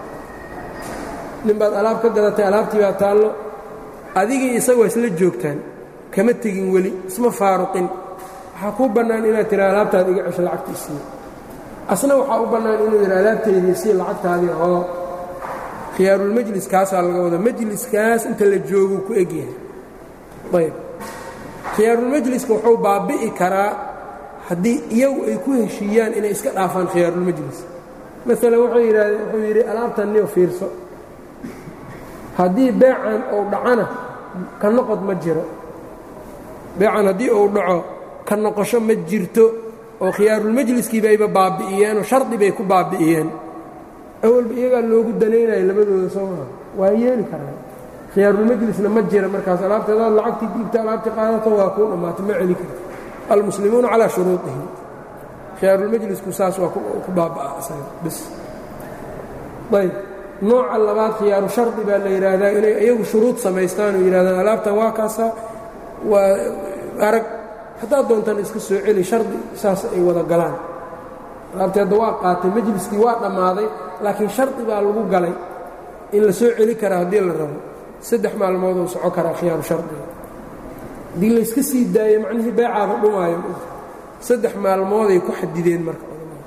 nin baad alaab ka gadatay alaabtii baa taallo adigii isaga waa isla joogtaan kama tegin weli isma faaruqin waxaa kuu bannaan inaad tiraa alaabtaada iga cesho lacagtiisii asna waxaa u bannaan inuu yidha alaabteydii sii lacagtaadii oo khiyaarulmajlis kaasaa laga wada majliskaas inta la jooguu ku egyahay ayb khiyaarulmajliska wuxuu baabi'i karaa haddii iyagu ay ku heshiiyaan inay iska dhaafaan khiyaarulmajlis maalan wuxuu yidhi alaabtan niyo fiirso haddii beecan uu dhacana ka noqod ma jiro beecan haddii uu dhaco ka noqosho ma jirto oo khiyaarulmajliskii bayba baabi'iyeenoo shardi bay ku baabi'iyeen awalba iyagaa loogu danaynayo labadooda soo maha waa yeeli karaan khiyaarulmajlisna ma jira markaas alaabteedaad lacagtii diibta alaabtii qaadato waa kuu dhammaata ma celi karta almuslimuuna calaa shuruudihim khiyaarulmajlisku saas waa ku baaba'a isaga bis ayb nooca labaad khiyaaru shardi baa la yidhaahdaa inay iyagu shuruud samaystaan oo yidhahdaan alaabtan waa kaasaa waa arag haddaad doontaan iska soo celi shardi saas ay wada galaan alaabtii hadda waa qaatay majliskii waa dhammaaday laakiin shardi baa lagu galay in la soo celi karaa haddii la rabo 3 maalmood uu soco karaa khiyaaru shardiga haddii layska sii daayo macnihii beecaada dhumaayo 3 maalmooday ku xadideen marka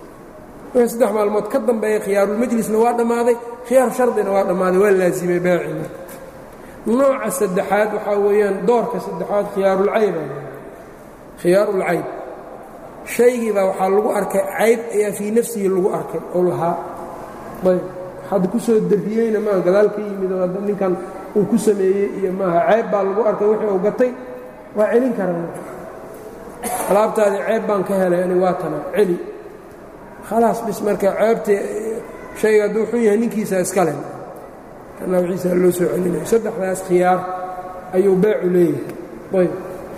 3 maalmood ka dambeeya khiyaarulmajlisna waa dhammaaday khiyaaru shardina waa dhammaaday waa laazimay beecii marka nooca saddexaad waxaa weeyaan doorka saddexaad khiyaarulcayb khiyaarulcayb shaygii baa waxaa lagu arkay cayb ayaa fii nafsihi lagu arkay oo lahaa ayb waxaad ku soo darriyeyna maaha gadaal ka yimid oo ninkan uu ku sameeyey iyo maaha cayb baa lagu arkay wixii uu gatay waa celin karaa alaabtaadii cayb baan ka helay ani waa tana celi khalaas bis marka ceebtee shayga hadduu xun yahay ninkiisa iska leh nawciisa loo soo celinayo saddexdaas khiyaar ayuu beecu leeyahay ayb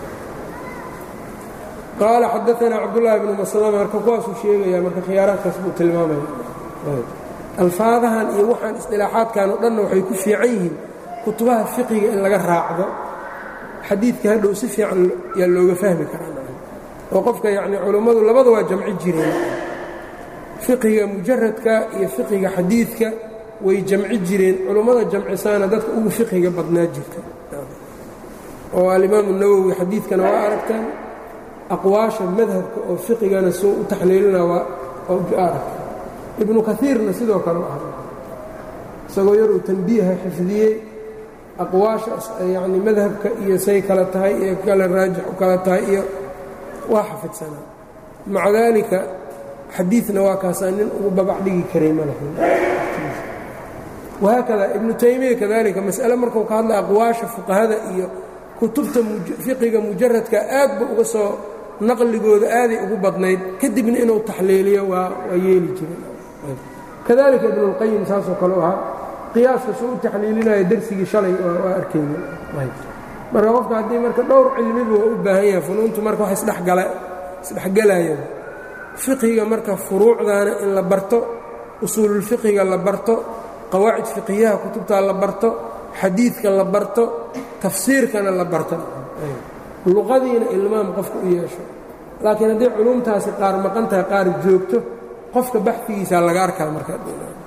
qaala xadaanaa cabdullaahi bnu maslama marka kuwaasuu sheegayaa marka khiyaaraadkaas buu tilmaamaya alfaadahan iyo waxaan isdilaaxaadkan oo dhanna waxay ku fiican yihiin kutubaha fiqiga in laga raacdo xadiidka hadhow si fiican yaa looga fahmi karaa oo qofka yacni culummadu labada waa jamci jireen fiqiga mujaradka iyo fiqiga xadiidka way jamci jireen culummada jamcisaana dadka ugu fiqiga badnaa jirta oo alimaamu nawowi xadiidkana waa aragtaan aqwaasha madhabka oo fiqigana soo u taxliilina waa aragta ibnu kaiirna sidoo kale u ahda isagoo yaruu tanbiiha xifdiyey aqwaashaas yacni madhabka iyo say kala tahay iyo kale raajix u kala tahay iyo waa xafidsanaa maca daalika xadiidna waa kaasaa nin ugu babac dhigi karay ma lahayn wahaakada ibnu taymiya kadalika mas'ale markuu ka hadla aqwaasha fuqahada iyo kutubta fiqiga mujaradka aad ba uga soo naqligooda aaday ugu badnayd kadibna inuu taxliiliyo waa yeeli jiray kadalika ibnulqayim saasoo kale u ahaa qiyaaska soo u taxliilinayo darsigii shalay waa arkayna marka qofka haddii marka dhowr cilmiba waa u baahan yahay funuuntu marka wax isdhexgelayaan fiqiga marka furuucdaana in la barto usuululfiqiga la barto qawaacid fiqiyaha kutubtaa la barto xadiidka la barto tafsiirkana la barto luqadiina ilmaam qofka u yeesho. laakiin haddii culumtaasi qaar maqan tahay qaar joogto qofka baxfigiisaa laga arkaa markaa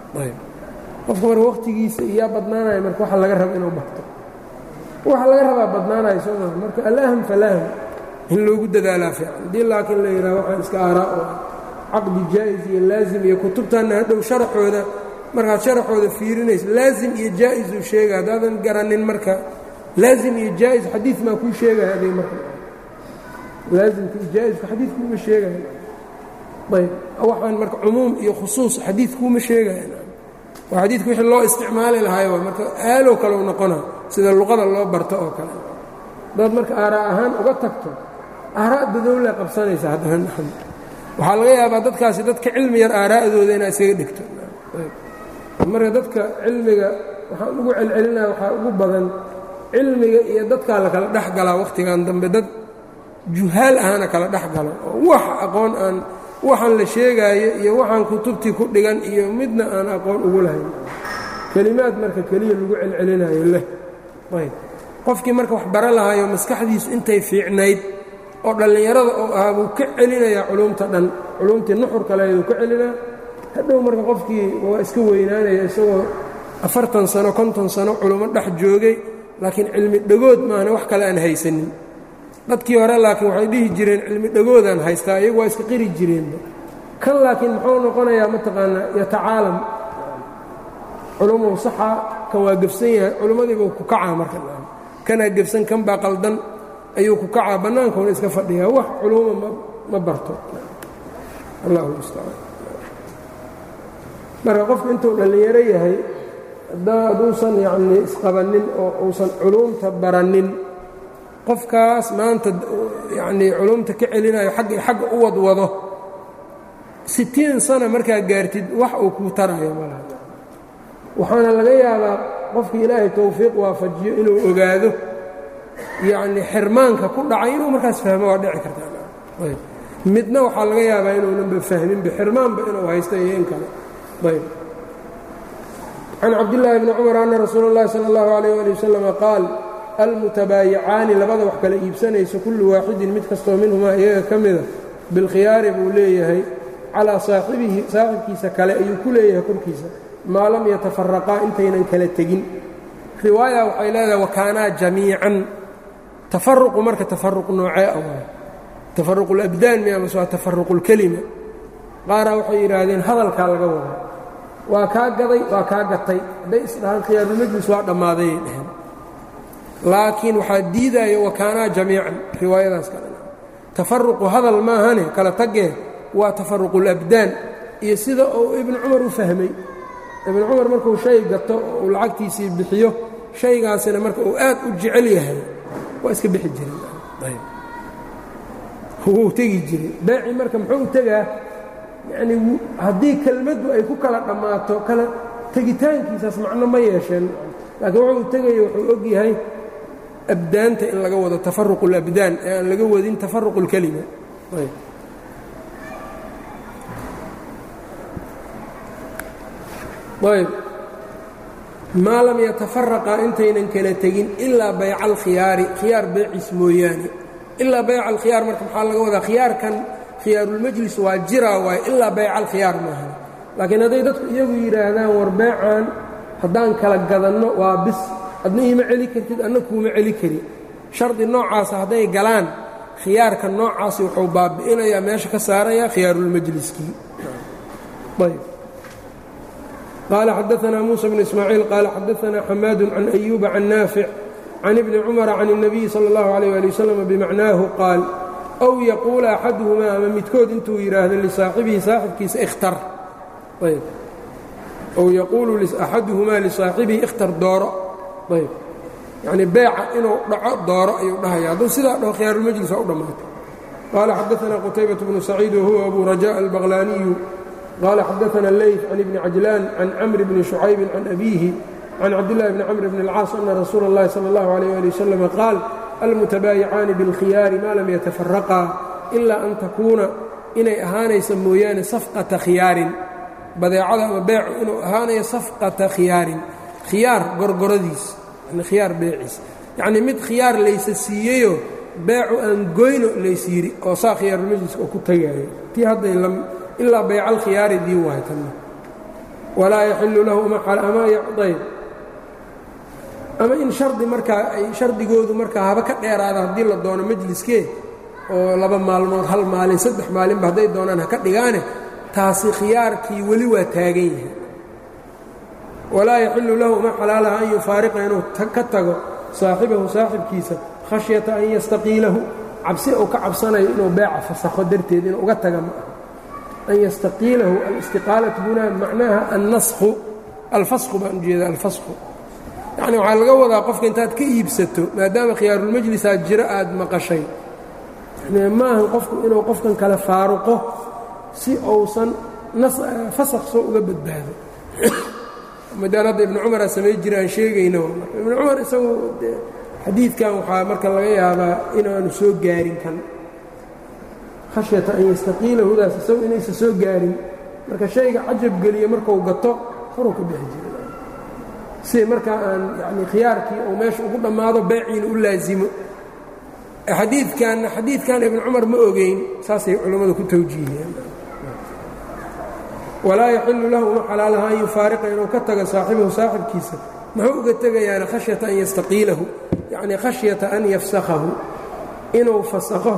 qofka marka waqtigiisa iyaa badnaanaya marka waxa laga raba inuu baxto waxa laga rabaa badnaanaya soo maa marka alaham falaham in loogu dadaalaa fiican haddii laakiin la yidhaha waxaan iska aaraa oo caqdi jaa'is iyo laazim iyo kutubtanna hadhow sharaxooda markaad sharaxooda fiirinayso laazim iyo jaa'isuu sheega haddaadan garanin marka laazim iyo jaa'is xadiid maa kuu sheegaya adig marka laazimka iyo jaa'isku xadiidkuuma sheegaya ayb waxaan marka cumuum iyo khusuus xadiidkuuma sheegaya waa xadiidku wixii loo isticmaali lahaay waa marka aalow kale u noqona sida luqada loo barto oo kale dad marka aaraa ahaan uga tagto aaraa'da dawla qabsanaysa haddana waxaa laga yaabaa dadkaasi dadka cilmi yar aaraa'dooda inaad iskaga dhigto marka dadka cilmiga waxaan ugu celcelinaya waxaa ugu badan cilmiga iyo dadkaa la kala dhex galaa wakhtigan dambe dad juhaal ahana kala dhex galo oo wax aqoon aan waxaan la sheegaayo iyo waxaan kutubtii ku dhigan iyo midna aan aqoon ugu lahayn kelimaad marka keliya lagu celcelinayo leh ayb qofkii marka wax bara lahaayo maskaxdiisu intay fiicnayd oo dhallinyarada oo ahaa buu ka celinayaa culumta dhan culumtii nuxurka leeduu ka celinaa hadhow marka qofkii waa iska weynaanaya isagoo 40 sano 50 sano culummo dhex joogay laakiin cilmi dhagood maahna wax kale aan haysanin dadkii hore laakiin waxay dhihi jireen cilmi dhagoodaan haystaa iyagu waa iska qiri jireenba kan laakiin muxuu noqonayaa mataqaanaa yatacaalam culumow saxa kan waa gefsan yahay culimmadiibuu ku kacaa marka kanaa gefsan kan baa qaldan ayuu ku kacaa bannaankuuna iska fadhiyaa wax culuuma ma barto allahu mustacaan marka qofku intuu dhallinyaro yahay hadduusan yacnii isqabannin oo uusan culuumta baranin qofkaas maanta yacnii culumta ka celinayo xagga u wadwado 60 sano markaa gaartid wax uu kuu tarayo malaha waxaana laga yaabaa qofkii ilaahay towfiiq waafajiyo inuu ogaado yacnii xirmaanka ku dhacay inuu markaas fahmo waa dhici kartaa ayb midna waxaa laga yaabaa inuunanba fahminba xirmaanba inuu haysto iyo in kale ayb can cabdillaahi bni cumar anna rasuula اllahi salى اllahu عalayh ali wasalam qaal almutabaayicaani labada wax kala iibsanayso kullu waaxidin mid kastoo minhumaa iyaga ka mida bilkhiyaari buu leeyahay calaa saaxibihi saaxibkiisa kale ayuu ku leeyahay korkiisa maa lam yatafaraqaa intaynan kala tegin riwaaya waxay leedahay wakaanaa jamiican tafaruqu marka tafaruq noocee ah waay tafaruq ulabdaan mi amase waa tafaruq ulkelima qaaraa waxay yidhaahdeen hadalkaa laga wada waa kaa gaday waa kaa gatay hadday isdhahaan khiyaarulmajlis waa dhammaaday dheheen laakiin waxaa diidaayo wakaanaa jamiican riwaayadaas kale tafaruqu hadal maahane kala tagee waa tafaruqulabdaan iyo sida uu ibnu cumar u fahmay ibnu cumar markuu shay gato oo uu lacagtiisii bixiyo shaygaasina marka uu aad u jecel yahay waa iska bixi jiray wuu tegi jiray beecii marka muxuu u tegaa yacnii haddii kelmaddu ay ku kala dhammaato kala tegitaankiisaas macno ma yeesheen laakiin wuxuu u tegaya wuxuu og yahay abdaanta in laga wado tafaruq ulabdaan ee aan laga wadin tafaruq ulkelima ayb maa lam yatafaraqaa intaynan kala tegin ilaa bayca alkhiyaari khiyaar beeciis mooyaane ilaa bayca alkhiyaar marka maxaa laga wadaa khiyaarkan khiyaarulmajlis waa jiraa waaye ilaa bayca alkhiyaar maaha laakiin hadday dadku iyagu yidhaahdaan war beecaan haddaan kala gadanno waa bis adna iima celi kartid adna kuuma celi kari shardi noocaasa hadday galaan khiyaarka noocaasi wuxuu baabi'inayaa meesha ka saarayaa khiyaarulmajliskii ayb qaala xadaanaa muusa bnu ismaaciil qaala xadaanaa xamaadu can ayuuba can naafic can ibni cumara can الnabiyi salى اllahu عalيyه ali wasalam bimacnaahu qaal aw yaquula axaduhumaa ama midkood intuu yidhaahdo lisaaxibihi saaxibkiisa ikhtar ayb ow yaquulu axaduhumaa lisaaxibihi ikhtar dooro ayb yacnii beeca inuu dhaco dooro ayuu dhahaya hadduu sidaa dhaho khiyaarulmajlis waa u dhammaatay qaala xadaanaa qutaybaة bnu saciid wahuwa abu rajaء albaqlaaniyu qaala xadaana leyt can ibni cajlaan can camri bni shucaybi can abiihi can cabdillahi bni camr bni اlcaas ana rasuula اllahi salى اllahu عalيh ali wasalam qaal almutabaayicaani biاlkhiyaari maa lam yatafaraqaa ilaa an takuuna inay ahaanaysa mooyaane safqata khiyaarin badeecada ama beecu inuu ahaanayo safqata khiyaarin khiyaar gorgoradiis yani khiyaar beeciis yacnii mid khiyaar laysa siiyeyoo beecu aan goyno laysyiri oo saa khiyaarulmajliska oo ku tagaayo tii hadday ilaa baycalkhiyaari dii wahay tanna walaa yaxillu lahu ama in shardi markaa ay shardigoodu markaa haba ka dheeraada haddii la doono majliskee oo 2 maalmood 1 maalin 3 maalinba hadday doonaan ha ka dhigaane taasi khiyaarkii weli waa taagan yahay walaa yaxillu lahu uma xalaalaha an yufaariqa inuu ka tago saaxibahu saaxibkiisa khashyata an yastaqiilahu cabsi uu ka cabsanayo inuu beeca fasakho darteed inuu uga taga ma aha an yastaqiilahu alistiqaalatu hunaa macnaaha annasku alfasku baan ujeeda alfasku yacni waxaa laga wadaa qofka intaad ka iibsato maadaama khiyaarulmajlisaad jiro aad maqashay maahan qofku inuu qofkan kale faaruqo si uusan fasakh soo uga badbaado madaalada ibnu cumaraa samay jira aan sheegayno ibnu cumar isagu xadiidkan waxaa marka laga yaabaa inaanu soo gaarin kan khashyata an yastaqiilahudaas isagu inaysa soo gaarin marka shayga cajab geliya markuu gato horuu ka bixi jira si markaa aan yani khiyaarkii uu meesha ugu dhammaado beeciina u laasimo xadiidkan ibnu cumar ma ogeyn saasay culammadu ku tawjiihiyeen walaa yaxillu lahu uma xalaalaha an yufaariqa inuu ka tago saaxibahu saaxibkiisa muxuu uga tegayaana khashyata an yastaqiilahu yacni khashyata an yafsakhahu inuu fasakho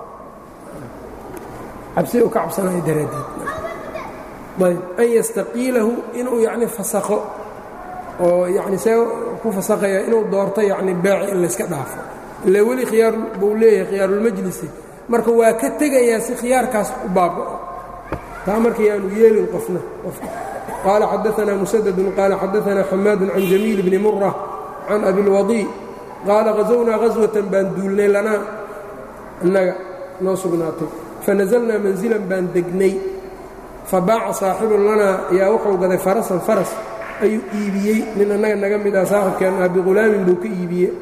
cabsi uu ka cabsanayo daraaddeed ayb an yastaqiilahu inuu yacni fasakho oo yacni see ku fasakhaya inuu doorto yacni beeci in layska dhaafo ila weli khiyaar buu leeyahay khiyaarulmajlisi marka waa ka tegayaa si khiyaarkaas u baaba'o taa marka yaanu yeelin qofna qaala xadaanaa musadadun qaala xadaanaa xamaadun can jamiil bni mura can abilwadii qaala hazownaa haswatan baan duulnay lanaa innaga noo sugnaatay fanazalnaa manzilan baan degnay fabaaca saaxibun lanaa ayaa wuxuu gaday farasan faras ayuu iibiyey nin annaga naga mid ah saaxibkeenna bighulaamin buu ka iibiyey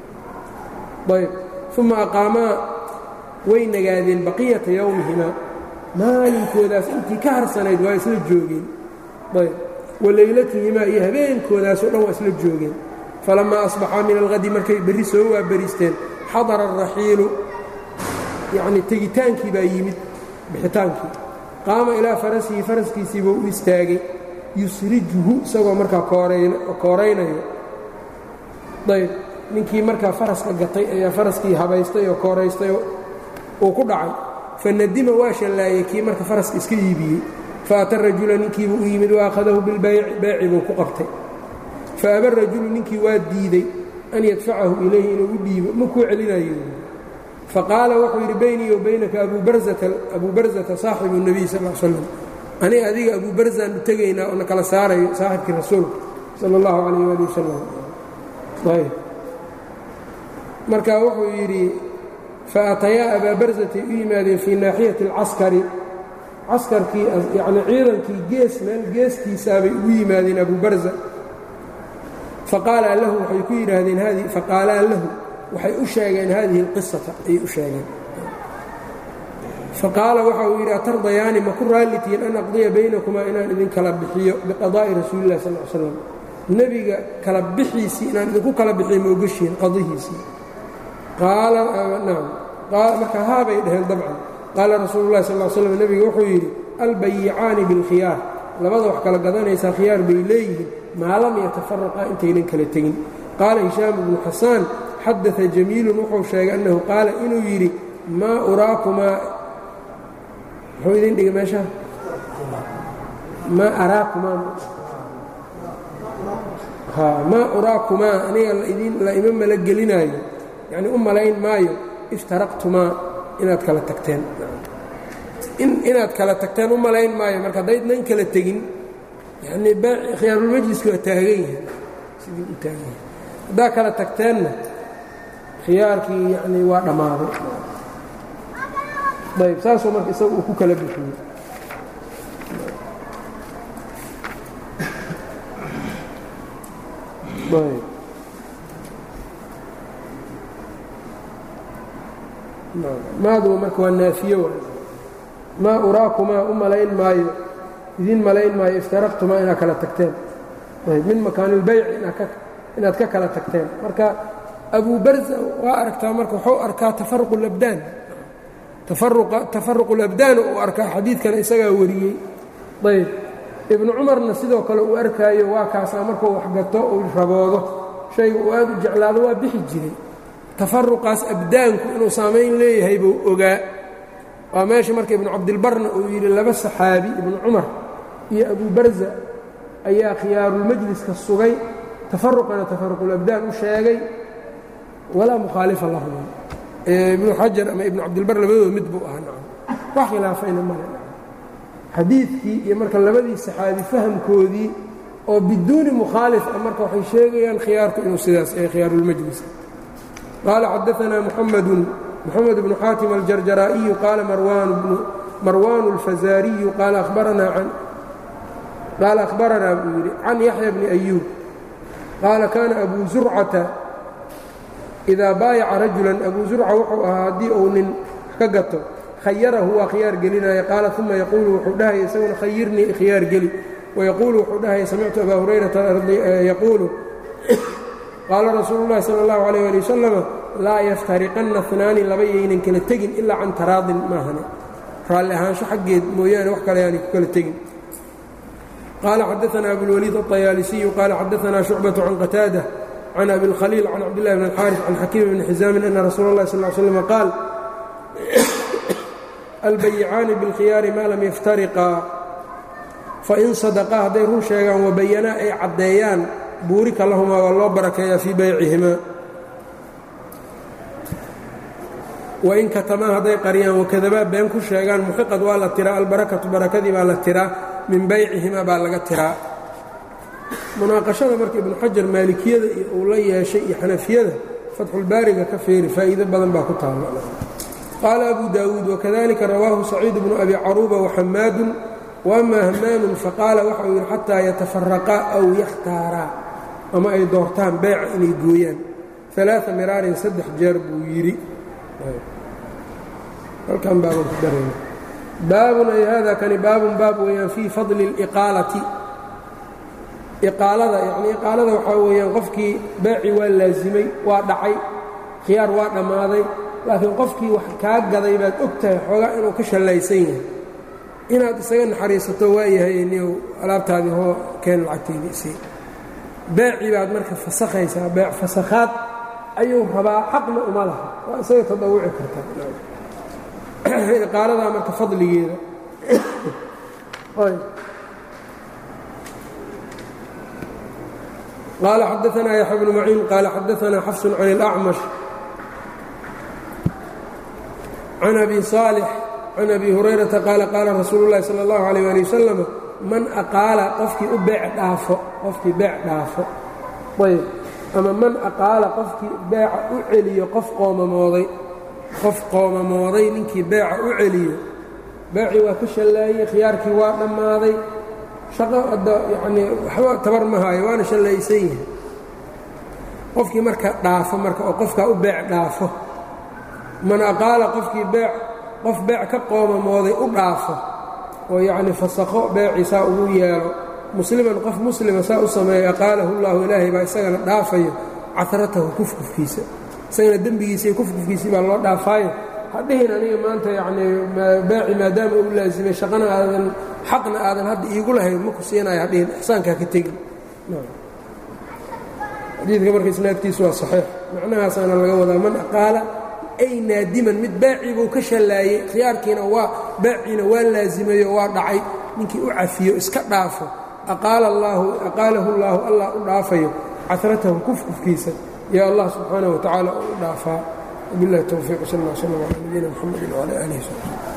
ayb uma aqaamaa way nagaadeen baqiyata yowmihimaa maalinkoodaas intii ka harsanayd waa isla joogeen ayb walaylatihima iyo habeenkoodaasoo dhan waa isla joogeen falammaa asbaxaa min alhadi markay berri soo waabariisteen xadara araxiilu yacnii tegitaankii baa yimid bixitaankii qaama ilaa farasihi faraskiisii buu u istaagay yusrijuhu isagoo markaa kooraynayo ayb ninkii markaa faraska gatay ayaa faraskii habaystay oo kooraystay uu ku dhacay fanadima waa shallaayey kii marka faraska iska iibiyey faata rajula ninkiibu u yimid waakhadahu bilbayci beeci buu ku qabtay faaba rajulu ninkii waa diiday an yadfacahu ilayhi inuu u dhiibo ma kuu celinayo faqaala wuxuu yidhi baynii wa baynaka abuu barzata saaxibu nebiy sal l slam aniga adiga abuu barzaan u tegaynaa oo na kala saarayo saaxibkii rasuulka sala allahu calayh waali wasalam ayb marka wuxuu yidhi faatayaa abaa barzatay u yimaadeen fii naaxiyati alcaskari caskarkii yacni ciidankii meel geestiisaabay ugu yimaadeen abuu barza faqaalaa lahu waxay ku yidhaahdeen faqaalaa lahu waxay u sheegeen haadihi alqisata ayay u sheegeen faqaala waxa uu yidhi atardayaani ma ku raallitihiin an aqdiya baynakumaa inaan idin kala bixiyo biqadaa'i rasuulilah sal l slam nebiga kala bixiisii inaan idinku kala bixiyo ma ogashiin qadihiisii marka haabay dhaheen dabcan qaala rasuulu llahi sal slam nebiga wuxuu yidhi albayicaani bilkhiyaar labada wax kala gadanaysaa khiyaar bay leeyihiin maa lam yatafaraqaa intaynan kala tegin qaala hishaam ibnu xasaan xadaa jamiilun wuxuu sheegay annahu qaala inuu yidhi maa uraakumaa muxuu idin dhigay meesha maa araakumaa maa uraakumaa aniga la ima mala gelinaayo yacni u malayn maayo iftaraqtumaa inaad kala tagteen inaad kala tagteen u malayn maayo marka haddaydnan kala tegin yacnii khiyaarulmajliski waa taagan yahay sidii u taagan yahay haddaa kala tagteenna khiyaarkii yacnii waa dhammaaday ayb saasuu marka isaga uu ku kala bixiyey ayb maadu marka waa naafiyo maa uraakumaa u malayn maayo idin malayn maayo iftaraqtumaa inaad kala tagteen ayb min makaanilbayci inaad ka kala tagteen marka abu barza waa aragtaa marka wuxuu arkaa tafaruq اlabdaan tafaruq اlabdaan uu arkaa xadiidkana isagaa wariyey ayb ibnu cumarna sidoo kale uu arkaayo waa kaasaa markuu waxgato uu raboodo shayga uu aad u jeclaado waa bixi jiray tafaruqaas abdaanku inuu saamayn leeyahay buu ogaa waa meesha marka ibnu cabdilbarna uu yidhi laba saxaabi ibnu cumar iyo abu barza ayaa khiyaarulmajliska sugay tafaruqana tafaruqulabdaan u sheegay walaa mukhaalifa lahum ibnu xajar ama ibnu cabdilbar labadooda mid buu ahaa wax khilaafayna male xadiidkii iyo marka labadii saxaabi fahamkoodii oo biduuni mukhaalif ah marka waxay sheegayaan khiyaarku inuu sidaas ee khiyaarulmajlis qaala xadaanaa moxamed bnu xaatim aljarjaraa'iyu qaala marwaan اlfazaariyu qaala akhbaranaa buu yidhi can yaxya bni ayuub qaala kaana abu zurcata idaa baayaca rajulan abu zurca wuxuu ahaa haddii uu nin ka gato khayarahu waa khiyaar gelinaya qaala uma yaquulu wuxuu dhahaya isaguna khayirnii khiyaar geli wayaquulu wuxuu dhahaya samictu abaa hurayrata yaquulu qaala rasuulu llahi sala اllahu alayh ali wasalama laa yaftariqanna anaani laba yaynan kala tegin ilaa can taraadin maahane raalli ahaansho xaggeed mooyaane wax kale yaanay ku kala tegin qaala xadaanaa abulwaliid aلطayaalisiyu qaala xadaanaa shucbaةu can qataada can abi اlkhaliil can cabdillahi bn اlxaaris can xakiim bni xisaamin ana rasuula اllahi sal ly slm qaal albayicaani biاlkhiyaari maa lam yaftariqaa fain sadaqaa hadday run sheegaan wabayanaa ay caddeeyaan buurika lahumaa waa loo barakeeyaa fii baycihimaa wain katamaa hadday qariyaan wakadabaa been ku sheegaan muxiqad waa la tiraa albarakatu barakadii baa la tiraa min baycihimaa baa laga tiraa munaaqashada marka ibnu xajar maalikiyada iyo uu la yeeshay iyo xanafiyada fatxulbaariga ka feeri faa'iido badan baa ku taalla qaala abu daawuud wakadalika rawaahu saciid bnu abi caruuba waxamaadun waama hamaamun faqaala waxa uu yidhi xataa yatafaraqaa aw yakhtaaraa ama ay doortaan beeca inay gooyaan 3 miraarin 3 jeer buu yidhi halkan baabun ku darayna baabun ay hada kani baabun baab weeyaan fii fadli اliqaalati iqaalada yacni iqaalada waxaa weeyaan qofkii beeci waa laasimay waa dhacay khiyaar waa dhammaaday laakiin qofkii wax kaa gaday baad og tahay xoogaa inuu ka shallaysan yahay inaad isaga naxariisato waayahay inuu alaabtaadii hoo keen lacagteydii isii beecii baad marka fasakhaysaa beec fasakhaad ayuu rabaa xaqna uma laha waa isaga tadawuci kartaa iqaaladaa marka fadligeeda qaala xadaanaa yaxya bnu maciin qaala xadaanaa xafsun can اlأcmash can abi صaalix can abi hurayrata qaala qaala rasuulu اllahi salى اllahu عalيyه ali wasalam man aqaala qofkii u beec dhaafo qofkii beec dhaafo ayb ama man aqaala qofkii beeca u celiyo qof qoomamooday ninkii beeca u celiyo beecii waa ka shallaayey khiyaarkii waa dhammaaday shaqo adda yacnii waxba tabar ma haayo waana shallaysan yihi qofkii marka dhaafo marka oo qofkaa u beec dhaafo man aqaala qofkii qof beec ka qoomamooday u dhaafo oo yacnii fasakho beecii saa ugu yeelo musliman qof muslima saa u sameeyo aqaalahu اllahu ilaahay baa isagana dhaafayo cahratahu kufkufkiisa isagana dembigiisa iyo kufkufkiisii baa loo dhaafaayo hadhihin aniga maanta yacnii beeci maadaama u laasimay shaqana aadan xaqna aadan hadda iigu lahayn ma ku siinayo hadhihin ixsaankaa ka tegin xadiidka marka isnaadkiisu waa saxiix macnahaasaana laga wadaa man aqaala ay naadiman mid beecii buu ka shallaayey khiyaarkiina waa beeciina waa laasimayo waa dhacay ninkii u cafiyo iska dhaafo aqaalahu اllaahu allah u dhaafayo casratahu kufkufkiisa yaa allah subxaanaه wa tacaala u dhaafaa wabiاllahi towfiiq sal اllah slm calى nabiyina mxamedi wcalى alih wsxbi